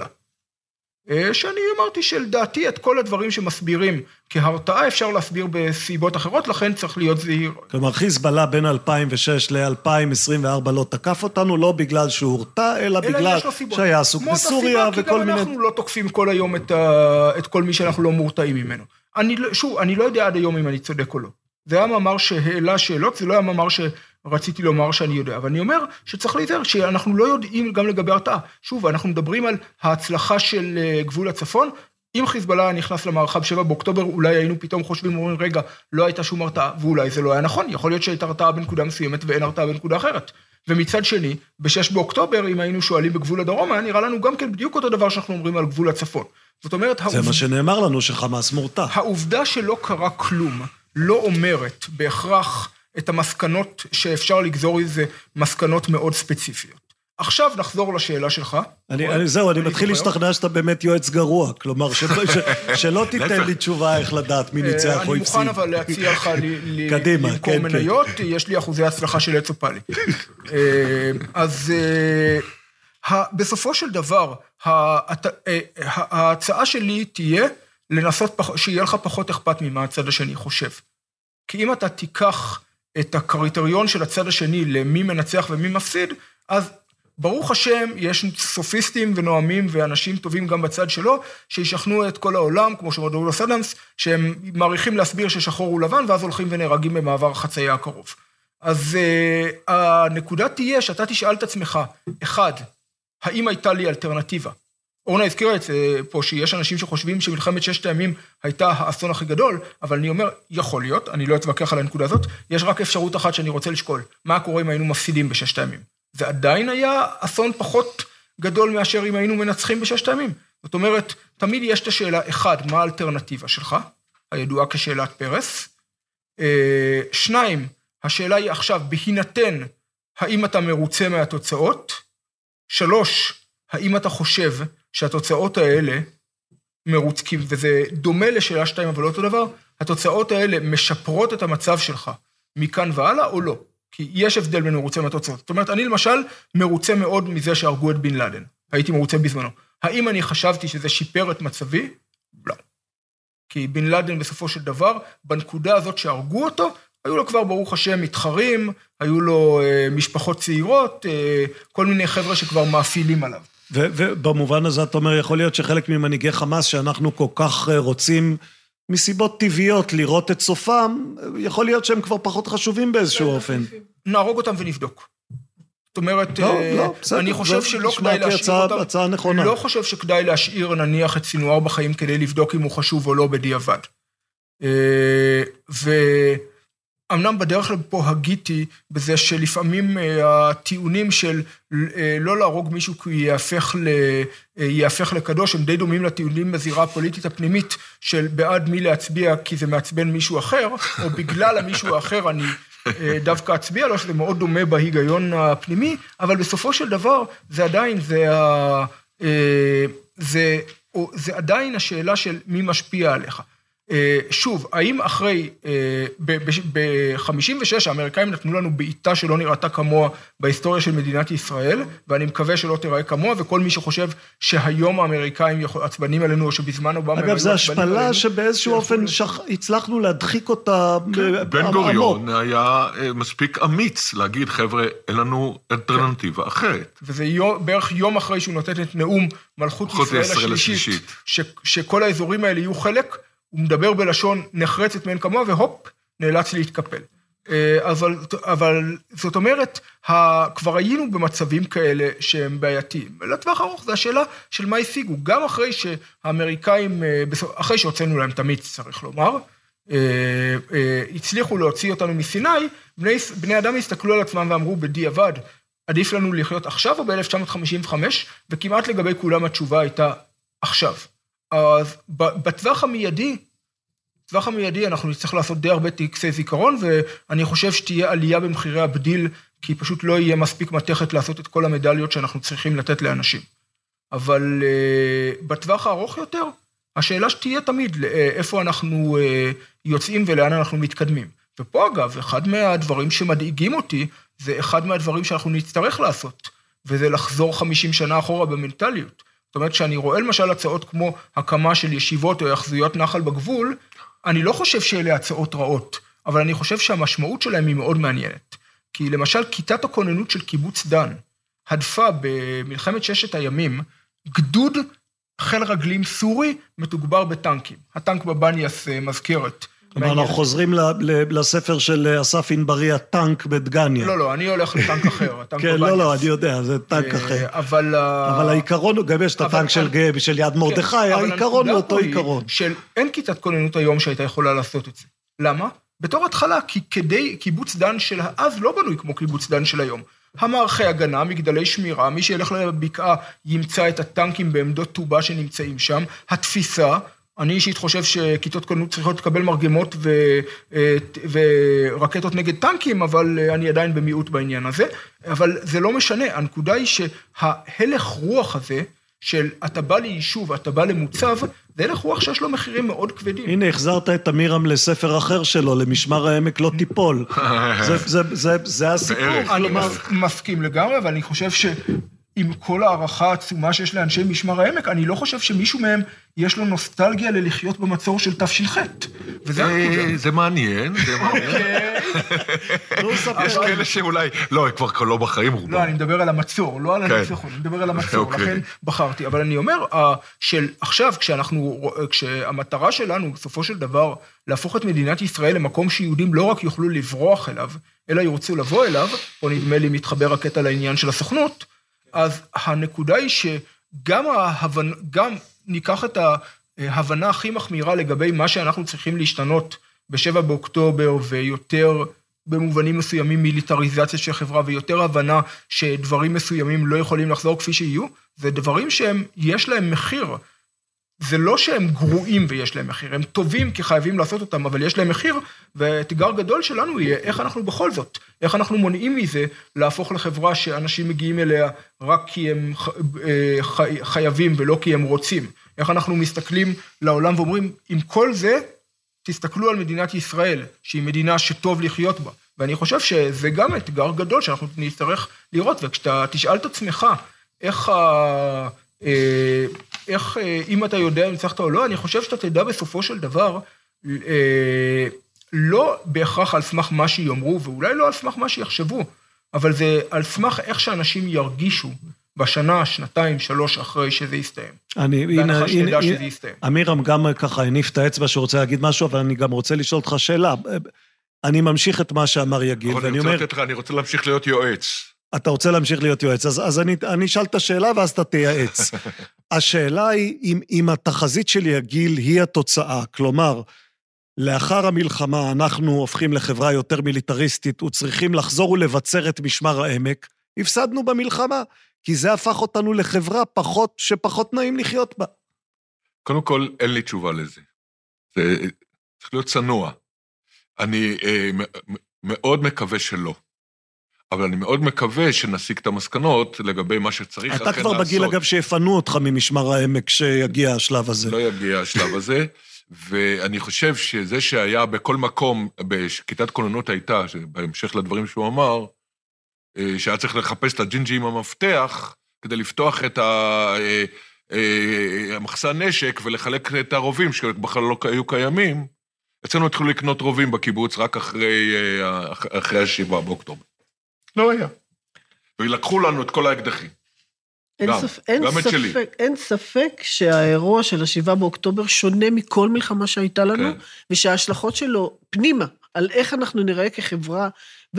שאני אמרתי שלדעתי את כל הדברים שמסבירים כהרתעה, אפשר להסביר בסיבות אחרות, לכן צריך להיות זהיר. כלומר, חיזבאללה בין אלפיים ושש ל-אלפיים עשרים וארבע לא תקף אותנו, לא בגלל שהוא הורתע, אלא בגלל שהיה עסוק בסוריה וכל מיני... כי גם אנחנו לא תוקפים כל היום את, ה... את כל מי שאנחנו לא מורתעים ממנו. אני, שוב, אני לא יודע עד היום אם אני צודק או לא. זה היה מאמר שהעלה שאלות, זה לא היה מאמר שרציתי לומר שאני יודע, אבל אני אומר שצריך להיזהר, שאנחנו לא יודעים גם לגבי הרתעה. שוב, אנחנו מדברים על ההצלחה של גבול הצפון, אם חיזבאללה נכנס למערכה בשבעה באוקטובר, אולי היינו פתאום חושבים, אומרים, רגע, לא הייתה שום הרתעה, ואולי זה לא היה נכון, יכול להיות שהייתה הרתעה בנקודה מסוימת ואין הרתעה בנקודה אחרת. ומצד שני, בשש באוקטובר, אם היינו שואלים בגבול הדרום, היה נראה לנו גם כן בדיוק אותו דבר שאנחנו אומרים על גבול הצפון. זאת אומרת, זה העובד... מה שנאמר לנו שחמאס מורתע. העובדה שלא קרה כלום, לא אומרת בהכרח את המסקנות שאפשר לגזור איזה מסקנות מאוד ספציפיות. עכשיו נחזור לשאלה שלך. אני, אני, זהו, אני מתחיל להשתכנע שאתה באמת יועץ גרוע, כלומר, ש, ש, שלא תיתן לי תשובה איך לדעת מי ניצח או הפסיד. אני מוכן אבל להציע לך למכור מניות, יש לי אחוזי הצלחה של אצופלי. אז בסופו של דבר, ההצעה שלי תהיה לנסות שיהיה לך פחות אכפת ממה הצד השני חושב. כי אם אתה תיקח את הקריטריון של הצד השני למי מנצח ומי מפסיד, אז ברוך השם יש סופיסטים ונואמים ואנשים טובים גם בצד שלו, שישכנעו את כל העולם, כמו שאומר דוגלס אדמס, שהם מעריכים להסביר ששחור הוא לבן, ואז הולכים ונהרגים במעבר החצייה הקרוב. אז uh, הנקודה תהיה שאתה תשאל את עצמך, אחד, האם הייתה לי אלטרנטיבה? אורנה הזכירה את זה פה, שיש אנשים שחושבים שמלחמת ששת הימים הייתה האסון הכי גדול, אבל אני אומר, יכול להיות, אני לא אתווכח על הנקודה הזאת, יש רק אפשרות אחת שאני רוצה לשקול, מה קורה אם היינו מפסידים בששת הימים? זה עדיין היה אסון פחות גדול מאשר אם היינו מנצחים בששת הימים. זאת אומרת, תמיד יש את השאלה, אחד, מה האלטרנטיבה שלך? הידועה כשאלת פרס. שניים, השאלה היא עכשיו, בהינתן, האם אתה מרוצה מהתוצאות? שלוש, האם אתה חושב שהתוצאות האלה מרוצקים, וזה דומה לשאלה שתיים, אבל לא אותו דבר, התוצאות האלה משפרות את המצב שלך מכאן והלאה או לא? כי יש הבדל בין מרוצה מהתוצאות. זאת אומרת, אני למשל מרוצה מאוד מזה שהרגו את בן לאדן. הייתי מרוצה בזמנו. האם אני חשבתי שזה שיפר את מצבי? לא. כי בן לאדן בסופו של דבר, בנקודה הזאת שהרגו אותו, היו לו כבר ברוך השם מתחרים, היו לו אה, משפחות צעירות, אה, כל מיני חבר'ה שכבר מאפילים עליו. ו- ובמובן הזה אתה אומר, יכול להיות שחלק ממנהיגי חמאס שאנחנו כל כך רוצים מסיבות טבעיות לראות את סופם, יכול להיות שהם כבר פחות חשובים באיזשהו אופן. נהרוג אותם ונבדוק. זאת אומרת, לא, לא, בסדר, אני חושב שלא כדאי להשאיר הצעה, אותם, הצעה נכונה. לא חושב שכדאי להשאיר נניח את סינואר בחיים כדי לבדוק אם הוא חשוב או לא בדיעבד. ואמנם בדרך לפה הגיתי בזה שלפעמים הטיעונים של לא להרוג מישהו כי הוא יהפך, ל, יהפך לקדוש, הם די דומים לטיעונים בזירה הפוליטית הפנימית של בעד מי להצביע כי זה מעצבן מישהו אחר, או בגלל המישהו האחר אני דווקא אצביע לו, שזה מאוד דומה בהיגיון הפנימי, אבל בסופו של דבר זה עדיין, זה, זה, זה עדיין השאלה של מי משפיע עליך. שוב, האם אחרי, ב-חמישים ושש האמריקאים נתנו לנו בעיטה שלא נראתה כמוה בהיסטוריה של מדינת ישראל, ואני מקווה שלא תראה כמוה, וכל מי שחושב שהיום האמריקאים עצבנים עלינו, או שבזמן אובמה... אגב, זו השפלה שבאיזשהו אופן הצלחנו להדחיק אותה עמוק. בן גוריון היה מספיק אמיץ להגיד, חבר'ה, אין לנו אלטרנטיבה אחרת. וזה בערך יום אחרי שהוא נותן את נאום מלכות ישראל השלישית, שכל האזורים האלה יהיו חלק, הוא מדבר בלשון נחרצת מעין כמוה, והופ, נאלץ להתקפל. אבל, אבל זאת אומרת, כבר היינו במצבים כאלה שהם בעייתיים. לטווח ארוך, זו השאלה של מה השיגו. גם אחרי שהאמריקאים, אחרי שהוצאנו להם תמיד, צריך לומר, הצליחו להוציא אותנו מסיני, בני, בני אדם הסתכלו על עצמם ואמרו, בדיעבד, עדיף לנו לחיות עכשיו או ב-אלף תשע מאות חמישים וחמש, וכמעט לגבי כולם התשובה הייתה עכשיו. אז בטווח המיידי, בטווח המיידי אנחנו נצטרך לעשות די הרבה טקסי זיכרון, ואני חושב שתהיה עלייה במחירי הבדיל, כי פשוט לא יהיה מספיק מתכת לעשות את כל המדליות שאנחנו צריכים לתת לאנשים. אבל uh, בטווח הארוך יותר, השאלה שתהיה תמיד איפה אנחנו uh, יוצאים ולאן אנחנו מתקדמים. ופה אגב, אחד מהדברים שמדאיגים אותי, זה אחד מהדברים שאנחנו נצטרך לעשות, וזה לחזור חמישים שנה אחורה במנטליות. זאת אומרת, שאני רואה למשל הצעות כמו הקמה של ישיבות או יחזויות נחל בגבול, אני לא חושב שאלה הצעות רעות, אבל אני חושב שהמשמעות שלהם היא מאוד מעניינת. כי למשל, כיתת הכוננות של קיבוץ דן, הדפה במלחמת ששת הימים, גדוד חיל רגלים סורי מתוגבר בטנקים. הטנק בבניאס מזכרת. כלומר, אנחנו חוזרים לספר של אסף ענברי, הטנק בדגניה. לא, לא, אני הולך לטנק אחר. כן, לא, לא, אני יודע, זה טנק אחר. אבל... אבל העיקרון, גם יש את הטנק של יד מרדכי, העיקרון הוא אותו עיקרון. אין כיתת כוננות היום שהייתה יכולה לעשות את זה. למה? בתור התחלה, כי כדי קיבוץ דן של אז לא בנוי כמו קיבוץ דן של היום. המערכי הגנה, מגדלי שמירה, מי שילך לבקעה ימצא את הטנקים בעמדות טובה שנמצאים שם, התפיסה, אני אישית חושב שכיתות כוננות צריכות לקבל מרגמות ו, ורקטות נגד טנקים, אבל אני עדיין במיעוט בעניין הזה. אבל זה לא משנה, הנקודה היא שההלך רוח הזה, של אתה בא ליישוב, אתה בא למוצב, זה הלך רוח שיש לו מחירים מאוד כבדים. הנה, החזרת את אמירם לספר אחר שלו, למשמר העמק לא תיפול. זה, זה, זה, זה הסיפור. אני מסכים לגמרי, אבל אני חושב ש... עם כל הערכה העצומה שיש לאנשי משמר העמק, אני לא חושב שמישהו מהם יש לו נוסטלגיה ללחיות במצור של תפש"ח. וזה הנקודה. זה מעניין, זה מעניין. יש כאלה שאולי, לא, כבר לא בחיים רובם. לא, אני מדבר על המצור, לא על הניצחון, אני מדבר על המצור, לכן בחרתי. אבל אני אומר, שעכשיו, כשאנחנו, כשהמטרה שלנו, בסופו של דבר, להפוך את מדינת ישראל למקום שיהודים לא רק יוכלו לברוח אליו, אלא ירצו לבוא אליו, פה נדמה לי מתחבר הקטע לעניין של הסוכנות, אז הנקודה היא שגם ההבנ... גם ניקח את ההבנה הכי מחמירה לגבי מה שאנחנו צריכים להשתנות בשבע באוקטובר ויותר במובנים מסוימים מיליטריזציה של חברה, ויותר הבנה שדברים מסוימים לא יכולים לחזור כפי שיהיו, זה דברים שהם, יש להם מחיר. זה לא שהם גרועים ויש להם מחיר, הם טובים כי חייבים לעשות אותם, אבל יש להם מחיר, והאתגר גדול שלנו יהיה איך אנחנו בכל זאת, איך אנחנו מונעים מזה להפוך לחברה שאנשים מגיעים אליה רק כי הם חייבים ולא כי הם רוצים. איך אנחנו מסתכלים לעולם ואומרים, עם כל זה, תסתכלו על מדינת ישראל, שהיא מדינה שטוב לחיות בה. ואני חושב שזה גם אתגר גדול שאנחנו נצטרך לראות, וכשאתה תשאל את עצמך, איך, איך אם אתה יודע אם הצלחת או לא, אני חושב שאתה תדע בסופו של דבר, לא בהכרח על סמך מה שיאמרו, ואולי לא על סמך מה שיחשבו, אבל זה על סמך איך שאנשים ירגישו, בשנה, שנתיים, שלוש אחרי שזה יסתיים. אני, הנה, שנדע שזה יסתיים. אמירם גם ככה הניף את האצבע שרוצה להגיד משהו, אבל אני גם רוצה לשאול אותך שאלה. אני ממשיך את מה שאמר יגיל, ואני אומר... אני רוצה להמשיך להיות יועץ. אתה רוצה להמשיך להיות יועץ, אז, אז אני, אני אשאל את השאלה ואז אתה תייעץ. השאלה היא, אם, אם התחזית של יגיל היא התוצאה, כלומר, לאחר המלחמה אנחנו הופכים לחברה יותר מיליטריסטית, וצריכים לחזור ולבצר את משמר העמק, הפסדנו במלחמה, כי זה הפך אותנו לחברה פחות, שפחות נעים לחיות בה. קודם כל, אין לי תשובה לזה. זה צריך להיות צנוע. אני אה, מאוד מקווה שלא. אבל אני מאוד מקווה שנסיק את המסקנות לגבי מה שצריך אתה כבר לעשות. בגיל אגב שיפנו אותך ממשמר העמק שיגיע השלב הזה. לא יגיע השלב הזה, ואני חושב שזה שהיה בכל מקום, בכיתת כוננות הייתה, בהמשך לדברים שהוא אמר, שהיה צריך לחפש את הג'ינג'י עם המפתח, כדי לפתוח את המחסן נשק ולחלק את הרובים, שבכלל לא היו קיימים. אצלנו התחילו לקנות רובים בקיבוץ רק אחרי, אחרי השבעה באוקטובר. לא היה. ולקחו לנו את כל האקדחים. אין, גם, ספ... אין, גם ספק, אין ספק שהאירוע של השבעה באוקטובר שונה מכל מלחמה שהייתה לנו, כן. ושההשלכות שלו פנימה, על איך אנחנו נראה כחברה,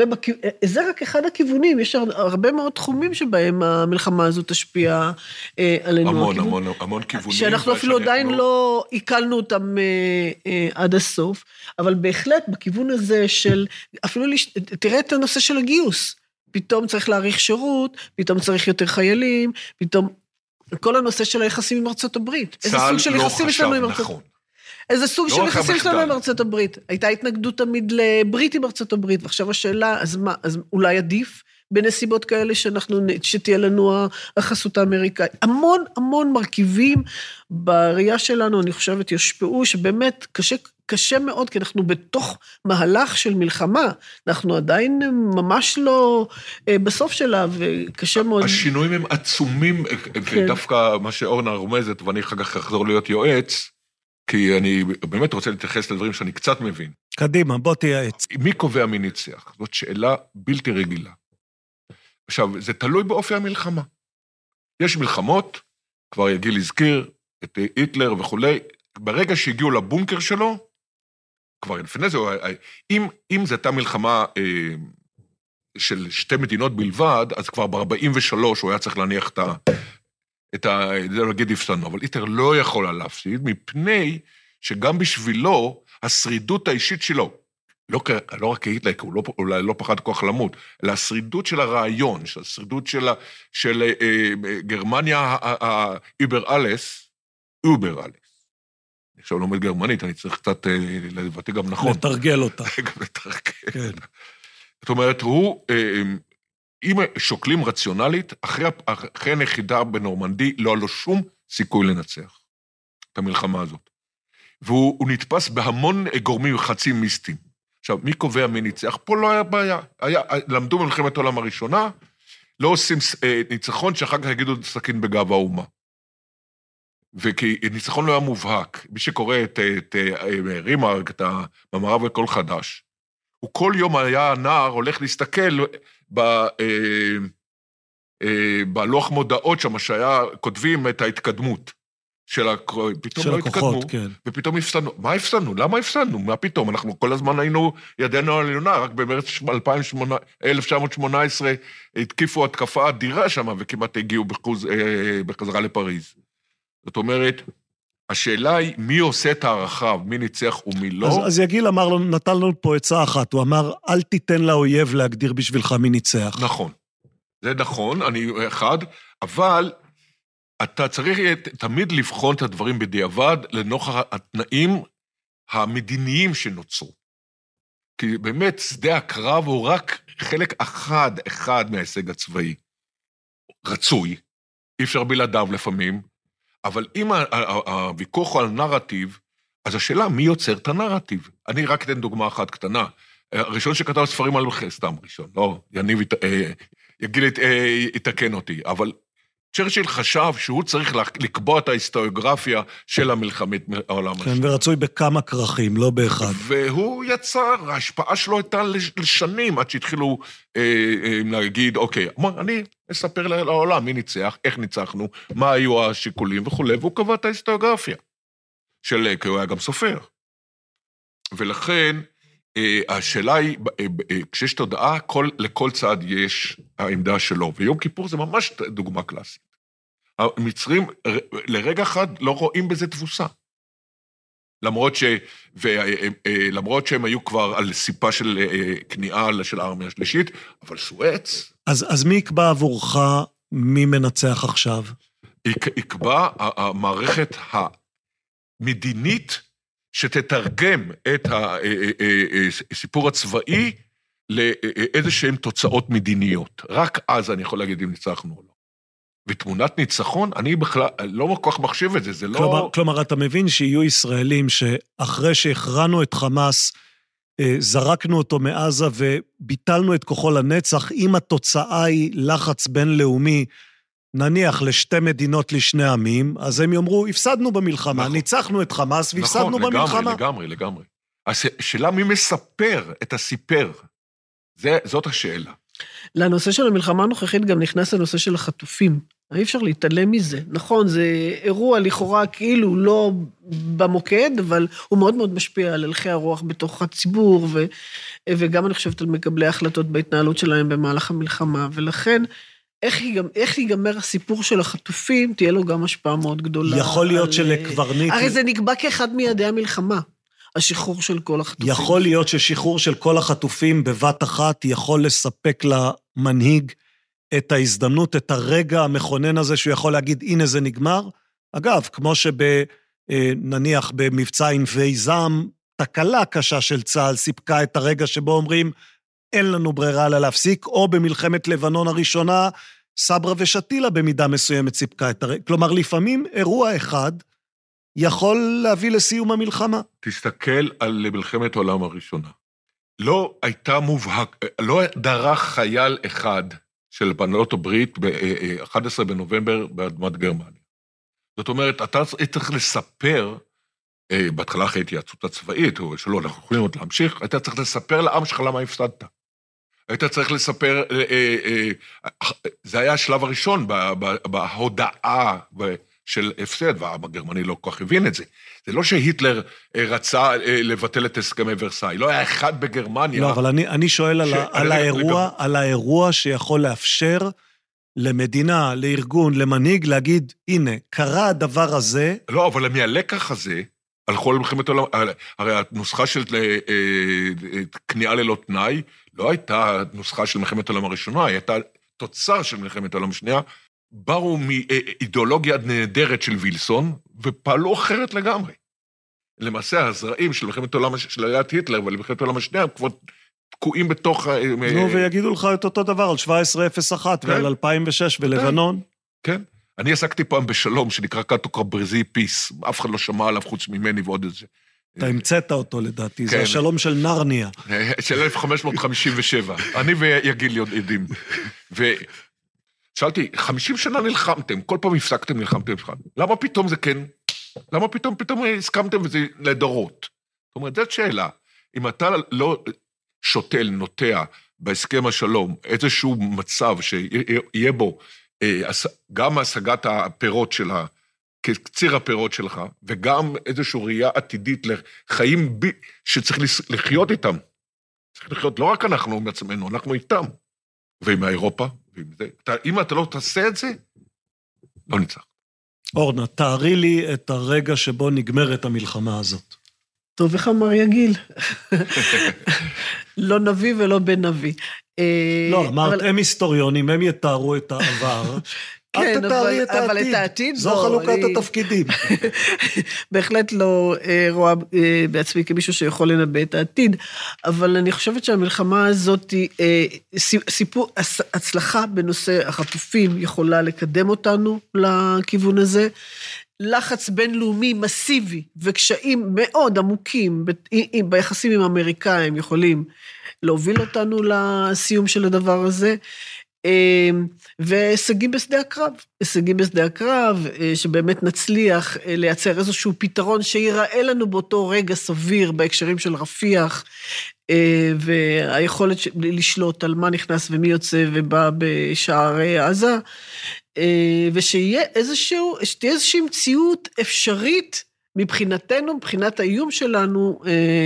וזה רק אחד הכיוונים, יש הרבה מאוד תחומים שבהם המלחמה הזו תשפיע אה, עלינו. המון, הכיוון, המון, המון כיוונים. שאנחנו אפילו עדיין לא עיכלנו אותם אה, אה, עד הסוף, אבל בהחלט בכיוון הזה של, אפילו, לש... תראה את הנושא של הגיוס, פתאום צריך להאריך שירות, פתאום צריך יותר חיילים, פתאום, כל הנושא של היחסים עם ארצות הברית. איזה סוג של יחסים יש לנו עם ארצות הברית? איזה סוג של יחסים יש לנו עם ארצות הברית? הייתה התנגדות תמיד לברית עם ארצות הברית, ועכשיו השאלה, אז מה, אז אולי עדיף בנסיבות כאלה שאנחנו, שתהיה לנו החסות האמריקאית. המון המון מרכיבים בראייה שלנו, אני חושבת, יושפעו, שבאמת קשה, קשה מאוד, כי אנחנו בתוך מהלך של מלחמה, אנחנו עדיין ממש לא בסוף שלה, וקשה מאוד. השינויים הם עצומים, ודווקא מה שאורנה רומזת, ואני אחר כך אחזור להיות יועץ, כי אני באמת רוצה להתייחס לדברים שאני קצת מבין. קדימה, בוא תייעץ. מי קובע מי ניצח? זאת שאלה בלתי רגילה. עכשיו, זה תלוי באופי המלחמה. יש מלחמות, כבר יגיל הזכיר, את היטלר וכולי, ברגע שהגיעו לבונקר שלו, כבר לפני זה, אם, אם זו הייתה מלחמה אה, של שתי מדינות בלבד, אז כבר ב-ארבעים ושלוש הוא היה צריך להניח את ה... את ה... זה להגיד הפסדנו, אבל היטלר לא יכול להפסיד, מפני שגם בשבילו, השרידות האישית שלו, לא, לא רק היטלר, הוא לא, אולי לא פחד כוח למות, אלא השרידות של הרעיון, השרידות של, של אה, גרמניה האיבר אלס, אובר אלס. אני עכשיו לומד גרמנית, אני צריך קצת אה, לבטא גם נכון. לתרגל אותה. גם לתרגל. כן. זאת אומרת, הוא... אה, אם שוקלים רציונלית, אחרי, אחרי הנחידה בנורמנדי, לא היה לו שום סיכוי לנצח את המלחמה הזאת. והוא נתפס בהמון גורמים חצי מיסטיים. עכשיו, מי קובע מי ניצח? פה לא היה בעיה. היה, למדו במלחמת העולם הראשונה, לא עושים אה, ניצחון שאחר כך יגידו סכין בגב האומה. וכי ניצחון לא היה מובהק. מי שקורא את, את, את רימארק, את המאמריו וכל חדש, הוא כל יום היה הנער הולך להסתכל ב, אה, אה, בלוח מודעות שם, שהיה כותבים את ההתקדמות של הכוחות, פתאום של לא הכוחות, התקדמו, כן. ופתאום הפסדנו. מה הפסדנו? למה הפסדנו? מה פתאום? אנחנו כל הזמן היינו ידינו על עליונה, רק במרץ אלף תשע מאות שמונה עשרה התקיפו התקפה אדירה שם, וכמעט הגיעו בחוז, אה, בחזרה לפריז. זאת אומרת, השאלה היא, מי עושה את הערכה, מי ניצח ומי לא? אז, אז יגיל אמר לנו, נתן לנו פה עצה אחת, הוא אמר, אל תיתן לאויב להגדיר בשבילך מי ניצח. נכון. זה נכון, אני אחד, אבל אתה צריך תמיד לבחון את הדברים בדיעבד, לנוכח התנאים המדיניים שנוצרו. כי באמת, שדה הקרב הוא רק חלק אחד, אחד מההישג הצבאי. רצוי, אי אפשר בלעדיו לפעמים, אבל אם הוויכוח הוא על נרטיב, אז השאלה, מי יוצר את הנרטיב? אני רק אתן דוגמה אחת קטנה. הראשון שכתב ספרים על סתם ראשון, לא, יניב יגיל יתקן אותי, אבל צ'רצ'יל חשב שהוא צריך לקבוע את ההיסטוריוגרפיה של המלחמת העולם השני. כן, ורצוי בכמה כרכים, לא באחד. והוא יצר, ההשפעה שלו הייתה לשנים, עד שהתחילו אה, אה, להגיד, אוקיי, אני אספר לעולם מי ניצח, איך ניצחנו, מה היו השיקולים וכו', והוא קבע את ההיסטוריוגרפיה, של, כי הוא היה גם סופר. ולכן, אה, השאלה היא, אה, אה, כשיש תודעה, כל, לכל צד יש העמדה שלו, ויום כיפור זה ממש דוגמה קלאסית. המצרים לרגע אחד לא רואים בזה תבוסה. למרות ש... ולמרות שהם היו כבר על סיפה של כניעה של הארמיה השלישית, אבל סואץ... אז, אז מי יקבע עבורך מי מנצח עכשיו? יקבע המערכת המדינית שתתרגם את הסיפור הצבאי לאיזשהם תוצאות מדיניות. רק אז אני יכול להגיד אם ניצחנו או לא. ותמונת ניצחון, אני בכלל לא כל כך מחשיב את זה, זה לא... כלומר, כלומר, אתה מבין שיהיו ישראלים שאחרי שהכרענו את חמאס, זרקנו אותו מעזה וביטלנו את כוחו לנצח, אם התוצאה היא לחץ בינלאומי, נניח לשתי מדינות לשני עמים, אז הם יאמרו, הפסדנו במלחמה, נכון. ניצחנו את חמאס והפסדנו נכון, במלחמה. לגמרי, לגמרי, לגמרי. השאלה מי מספר את הסיפר, זה, זאת השאלה. לנושא של המלחמה הנוכחית גם נכנס לנושא של החטופים. אי אפשר להתעלם מזה. נכון, זה אירוע לכאורה כאילו לא במוקד, אבל הוא מאוד מאוד משפיע על הלכי הרוח בתוך הציבור, ו, וגם אני חושבת על מקבלי ההחלטות בהתנהלות שלהם במהלך המלחמה, ולכן איך, ייגמר, איך ייגמר הסיפור של החטופים, תהיה לו גם השפעה מאוד גדולה. יכול להיות שלקברניט... הרי זה נקבע כאחד מיעדי המלחמה. השחרור של כל החטופים. יכול להיות ששחרור של כל החטופים בבת אחת יכול לספק למנהיג את ההזדמנות, את הרגע המכונן הזה שהוא יכול להגיד, הנה זה נגמר. אגב, כמו שנניח במבצע ענבי זעם, תקלה קשה של צה"ל סיפקה את הרגע שבו אומרים, אין לנו ברירה אלא להפסיק, או במלחמת לבנון הראשונה, סברה ושתילה במידה מסוימת סיפקה את הרגע. כלומר, לפעמים אירוע אחד, יכול להביא לסיום המלחמה. תסתכל על מלחמת העולם הראשונה. לא הייתה מובהק, לא דרך חייל אחד של בנות הברית ב-אחד עשר בנובמבר באדמת גרמניה. זאת אומרת, אתה צריך לספר, בהתחלה אחרי התייעצות הצבאית, או שלא, אנחנו יכולים עוד להמשיך, אתה צריך לספר לעם שלך למה הפסדת. היית צריך לספר, זה היה השלב הראשון בהודעה, של הפסד, והעם הגרמני לא כל כך הבין את זה. זה לא שהיטלר רצה לבטל את הסכמי ורסאי, לא היה אחד בגרמניה. לא, אבל אני, אני שואל ש... על, על, האירוע, לגב... על האירוע שיכול לאפשר למדינה, לארגון, למנהיג, להגיד, הנה, קרה הדבר הזה. לא, אבל מהלקח הזה, על כל מלחמת העולם, הרי הנוסחה של כניעה ללא תנאי, לא הייתה נוסחה של מלחמת העולם הראשונה, היא הייתה תוצר של מלחמת העולם השנייה, באו מאידיאולוגיה נהדרת של וילסון, ופעלו אחרת לגמרי. למעשה, הזרעים של מלחמת העולם, של עליית היטלר, ולמלחמת העולם השנייה, הם כבר תקועים בתוך... נו, ויגידו לך את אותו דבר, על שבע עשרה אפס אחת, ועל אלפיים ושש בלבנון. כן. אני עסקתי פעם בשלום, שנקרא קאטו ברזי פיס, אף אחד לא שמע עליו חוץ ממני ועוד את זה. אתה המצאת אותו לדעתי, זה השלום של נרניה. של אלף חמש מאות חמישים ושבע. אני ויגיל יודעים. ו... שאלתי, חמישים שנה נלחמתם, כל פעם הפסקתם, נלחמתם, למה פתאום זה כן? למה פתאום, פתאום הסכמתם וזה לדורות? זאת אומרת, זאת שאלה. אם אתה לא שותל, נוטע בהסכם השלום, איזשהו מצב שיהיה בו גם השגת הפירות שלה, כציר הפירות שלך, וגם איזושהי ראייה עתידית לחיים שצריך לחיות איתם. צריך לחיות, לא רק אנחנו מעצמנו, אנחנו איתם. ועם האירופה, ועם זה. אם אתה לא תעשה את זה, לא ניצח. אורנה, תארי לי את הרגע שבו נגמרת המלחמה הזאת. טוב, איך אמר יגיל? לא נביא ולא בן נביא. לא, אמרת, הם היסטוריונים, הם יתארו את העבר. כן, אבל, אבל את העתיד... זו חלוקת אני... התפקידים. בהחלט לא רואה בעצמי כמישהו שיכול לנבא את העתיד, אבל אני חושבת שהמלחמה הזאת, סיפור, הצלחה בנושא החטופים יכולה לקדם אותנו לכיוון הזה, לחץ בינלאומי מסיבי וקשיים מאוד עמוקים ביחסים עם האמריקאים יכולים להוביל אותנו לסיום של הדבר הזה, והישגים בשדה הקרב, הישגים בשדה הקרב, שבאמת נצליח לייצר איזשהו פתרון שיראה לנו באותו רגע סביר בהקשרים של רפיח, והיכולת לשלוט על מה נכנס ומי יוצא ובא בשערי עזה, ושיהיה איזשהו, שתהיה איזושהי מציאות אפשרית מבחינתנו, מבחינת האיום שלנו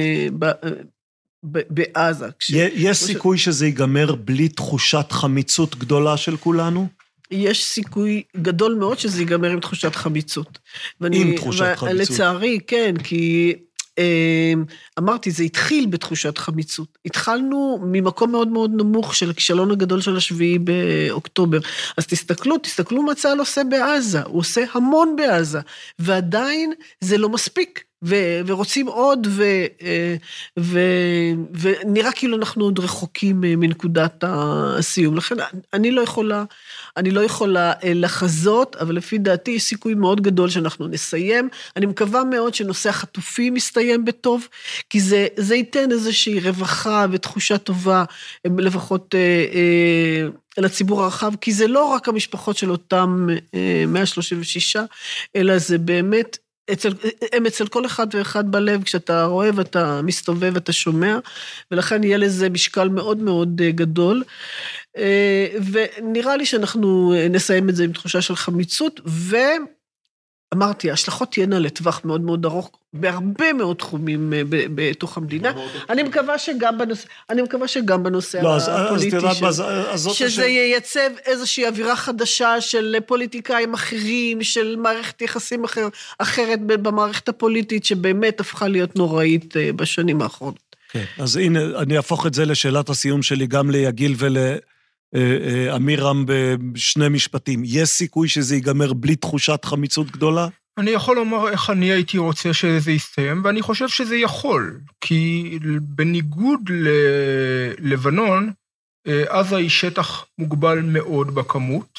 בעזה. יש סיכוי שזה ייגמר בלי תחושת חמיצות גדולה של כולנו? יש סיכוי גדול מאוד שזה ייגמר עם תחושת חמיצות. עם תחושת חמיצות. לצערי, כן, כי אמרתי, זה התחיל בתחושת חמיצות. התחלנו ממקום מאוד מאוד נמוך של הכישלון הגדול של השביעי באוקטובר. אז תסתכלו, תסתכלו מה צה"ל עושה בעזה. הוא עושה המון בעזה, ועדיין זה לא מספיק. ו- ורוצים עוד, ו- ו- ונראה כאילו אנחנו עוד רחוקים מנקודת הסיום. לכן אני לא יכולה, אני לא יכולה לחזות, אבל לפי דעתי יש סיכוי מאוד גדול שאנחנו נסיים. אני מקווה מאוד שנושא החטופים יסתיים בטוב, כי זה, זה ייתן איזושהי רווחה ותחושה טובה, לפחות לציבור הרחב, כי זה לא רק המשפחות של אותם מאה שלושים ושש, אלא זה באמת, אצל, הם אצל כל אחד ואחד בלב, כשאתה רואה ואתה מסתובב ואתה שומע, ולכן יהיה לזה משקל מאוד מאוד גדול, ונראה לי שאנחנו נסיים את זה עם תחושה של חמיצות, ואמרתי, ההשלכות תהיינה לטווח מאוד מאוד ארוך, בהרבה מאוד תחומים בתוך המדינה. אני מקווה שגם בנושא, אני מקווה שגם בנושא הפוליטי, שזה ייצב איזושהי אווירה חדשה של פוליטיקאים אחרים, של מערכת יחסים אחרת במערכת הפוליטית, שבאמת הפכה להיות נוראית בשנים האחרונות. כן, אז הנה, אני אהפוך את זה לשאלת הסיום שלי, גם ליגיל ולאמירם בשני משפטים. יש סיכוי שזה ייגמר בלי תחושת חמיצות גדולה? אני יכול לומר איך אני הייתי רוצה שזה יסתיים, ואני חושב שזה יכול, כי בניגוד ללבנון, עזה היא שטח מוגבל מאוד בכמות,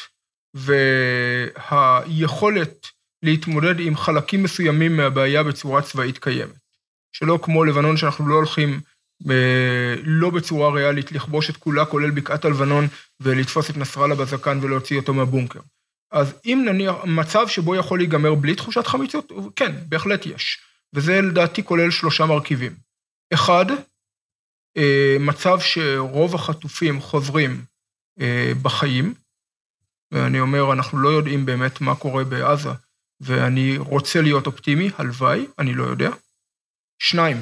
והיכולת להתמודד עם חלקים מסוימים מהבעיה בצורה צבאית קיימת. שלא כמו לבנון שאנחנו לא הולכים, לא בצורה ריאלית, לכבוש את כולה, כולל בקעת הלבנון, ולתפוס את נסראללה בזקן ולהוציא אותו מהבונקר. אז אם נניח, מצב שבו יכול להיגמר בלי תחושת חמיצות, כן, בהחלט יש. וזה לדעתי כולל שלושה מרכיבים. אחד, מצב שרוב החטופים חוזרים בחיים, ואני אומר, אנחנו לא יודעים באמת מה קורה בעזה, ואני רוצה להיות אופטימי, הלוואי, אני לא יודע. שניים,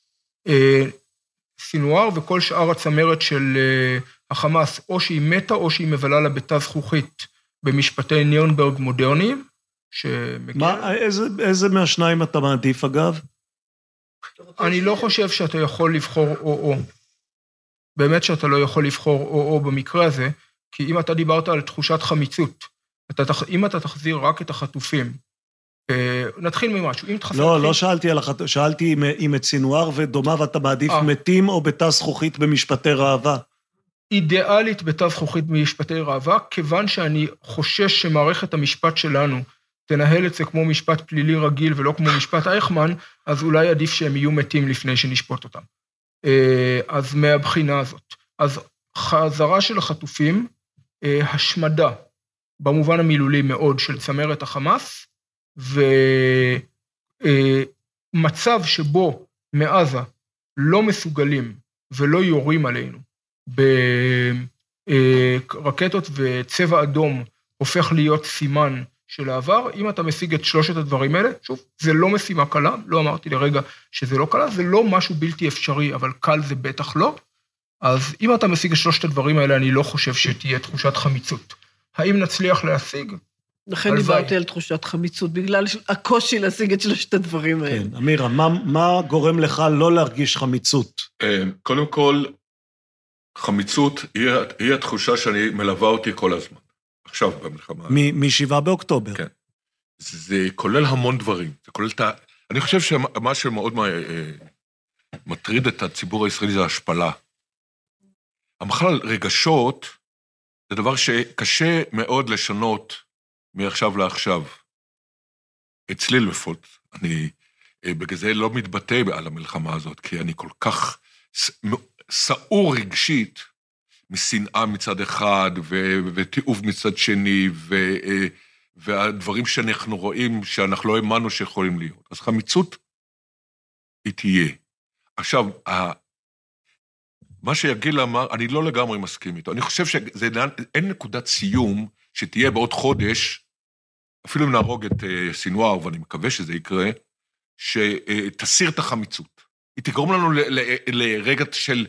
סינואר וכל שאר הצמרת של החמאס, או שהיא מתה או שהיא מבלה לה בתא זכוכית, במשפטי נירנברג מודרניים, שמגיע... מה, איזה, איזה מהשניים אתה מעדיף, אגב? אני לא חושב שאתה יכול לבחור או-או. באמת שאתה לא יכול לבחור או-או במקרה הזה, כי אם אתה דיברת על תחושת חמיצות, אתה, אם אתה תחזיר רק את החטופים, נתחיל ממשהו. אם תחזיר... לא, לא שאלתי על החטופים, שאלתי אם את סינואר ודומה, ואתה מעדיף מתים או בתא זכוכית במשפטי ראווה? אידיאלית בתא זכוכית במשפטי ראווה, כיוון שאני חושש שמערכת המשפט שלנו תנהל את זה כמו משפט פלילי רגיל ולא כמו משפט אייכמן, אז אולי עדיף שהם יהיו מתים לפני שנשפוט אותם. אז מהבחינה הזאת. אז חזרה של החטופים, השמדה, במובן המילולי מאוד של צמרת החמאס, ומצב שבו מעזה לא מסוגלים ולא יורים עלינו, ברקטות וצבע אדום הופך להיות סימן של העבר. אם אתה משיג את שלושת הדברים האלה, שוב, זה לא משימה קלה, לא אמרתי לרגע שזה לא קלה, זה לא משהו בלתי אפשרי, אבל קל זה בטח לא. אז אם אתה משיג את שלושת הדברים האלה, אני לא חושב שתהיה תחושת חמיצות. האם נצליח להשיג? לכן דיברתי על תחושת חמיצות, בגלל הקושי להשיג את שלושת הדברים האלה. כן, אמירה, מה, מה גורם לך לא להרגיש חמיצות? קודם כל, חמיצות היא, היא התחושה שאני מלווה אותי כל הזמן. עכשיו במלחמה. משבעה באוקטובר. כן. זה כולל המון דברים. זה כולל את ה... אני חושב שמה שמאוד מטריד את הציבור הישראלי זה ההשפלה. המחל על רגשות זה דבר שקשה מאוד לשנות מעכשיו לעכשיו. אצלי לפחות, אני בגלל זה לא מתבטא על המלחמה הזאת, כי אני כל כך סעור רגשית משנאה מצד אחד, ותיעוב מצד שני, והדברים שאנחנו רואים שאנחנו לא האמנו שיכולים להיות. אז חמיצות היא תהיה. עכשיו, מה שיגיל אמר, אני לא לגמרי מסכים איתו. אני חושב שאין נקודת סיום שתהיה בעוד חודש, אפילו אם נהרוג את סינואר, ואני מקווה שזה יקרה, שתסיר את החמיצות. היא תגרום לנו לרגע של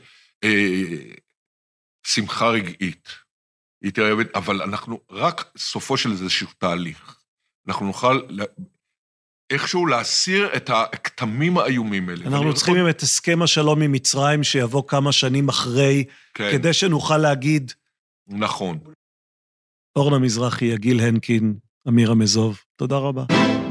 שמחה רגעית. היא תראה, אבל אנחנו רק סופו של איזשהו תהליך. אנחנו נוכל איכשהו להסיר את הכתמים האיומים האלה. אנחנו צריכים עם את הסכם השלום עם מצרים, שיבוא כמה שנים אחרי, כן. כדי שנוכל להגיד... נכון. אורנה מזרחי, יגיל הנקין, אמיר המזוב, תודה רבה.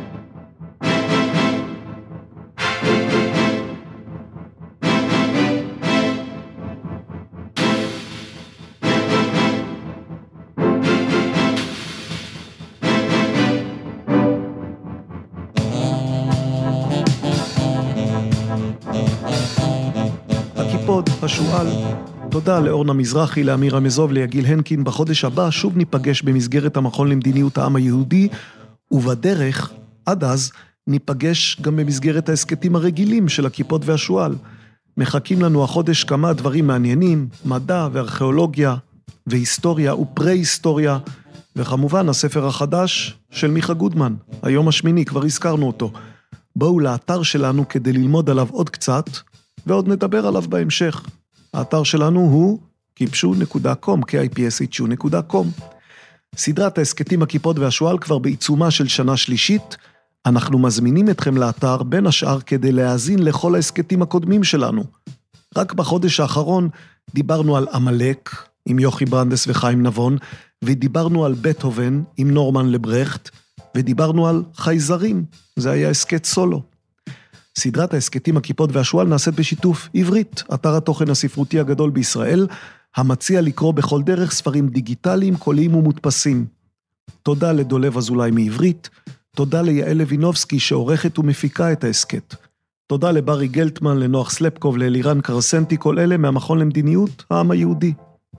השואל. תודה לאורנה מזרחי, לאמיר המזוב, ליגיל הנקין. בחודש הבא שוב ניפגש במסגרת המכון למדיניות העם היהודי, ובדרך, עד אז, ניפגש גם במסגרת העסקתים הרגילים של הכיפות והשואל. מחכים לנו החודש כמה דברים מעניינים, מדע וארכיאולוגיה והיסטוריה ופרה-היסטוריה, וכמובן הספר החדש של מיכה גודמן, היום השמיני, כבר הזכרנו אותו. בואו לאתר שלנו כדי ללמוד עליו עוד קצת, ועוד נדבר עליו בהמשך. האתר שלנו הוא קיפשו נקודה קום, קיי איי פי אס אייץ' יו נקודה קום. סדרת העסקתים הכיפות והשואל כבר בעיצומה של שנה שלישית. אנחנו מזמינים אתכם לאתר בין השאר כדי להאזין לכל העסקתים הקודמים שלנו. רק בחודש האחרון דיברנו על עמלק עם יוכי ברנדס וחיים נבון, ודיברנו על בטהובן עם נורמן לברכט, ודיברנו על חייזרים, זה היה עסקת סולו. סדרת העסקתים הכיפות והשואל נעשית בשיתוף עברית, אתר התוכן הספרותי הגדול בישראל, המציע לקרוא בכל דרך ספרים דיגיטליים, קוליים ומודפסים. תודה לדולב אזולאי מעברית, תודה ליעל לוינובסקי שעורכת ומפיקה את העסקת. תודה לברי גלטמן, לנוח סלפקוב, לאלירן קרסנטי, כל אלה מהמכון למדיניות העם היהודי.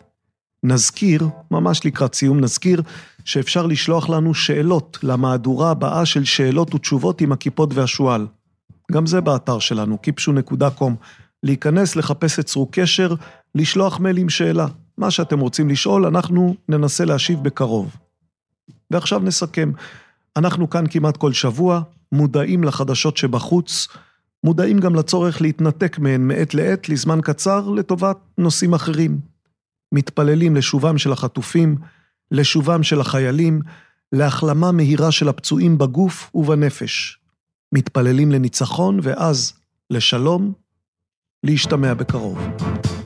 נזכיר, ממש לקראת סיום נזכיר, שאפשר לשלוח לנו שאלות למהדורה הבאה של שאלות ותשובות עם הכיפות והשואל. גם זה באתר שלנו, קיפשו נקודה קום. להיכנס, לחפש את צרו קשר, לשלוח מייל עם שאלה. מה שאתם רוצים לשאול, אנחנו ננסה להשיב בקרוב. ועכשיו נסכם. אנחנו כאן כמעט כל שבוע, מודעים לחדשות שבחוץ, מודעים גם לצורך להתנתק מהן מעת לעת, לזמן קצר, לטובת נושאים אחרים. מתפללים לשובם של החטופים, לשובם של החיילים, להחלמה מהירה של הפצועים בגוף ובנפש. מתפללים לניצחון ואז לשלום, להשתמע בקרוב.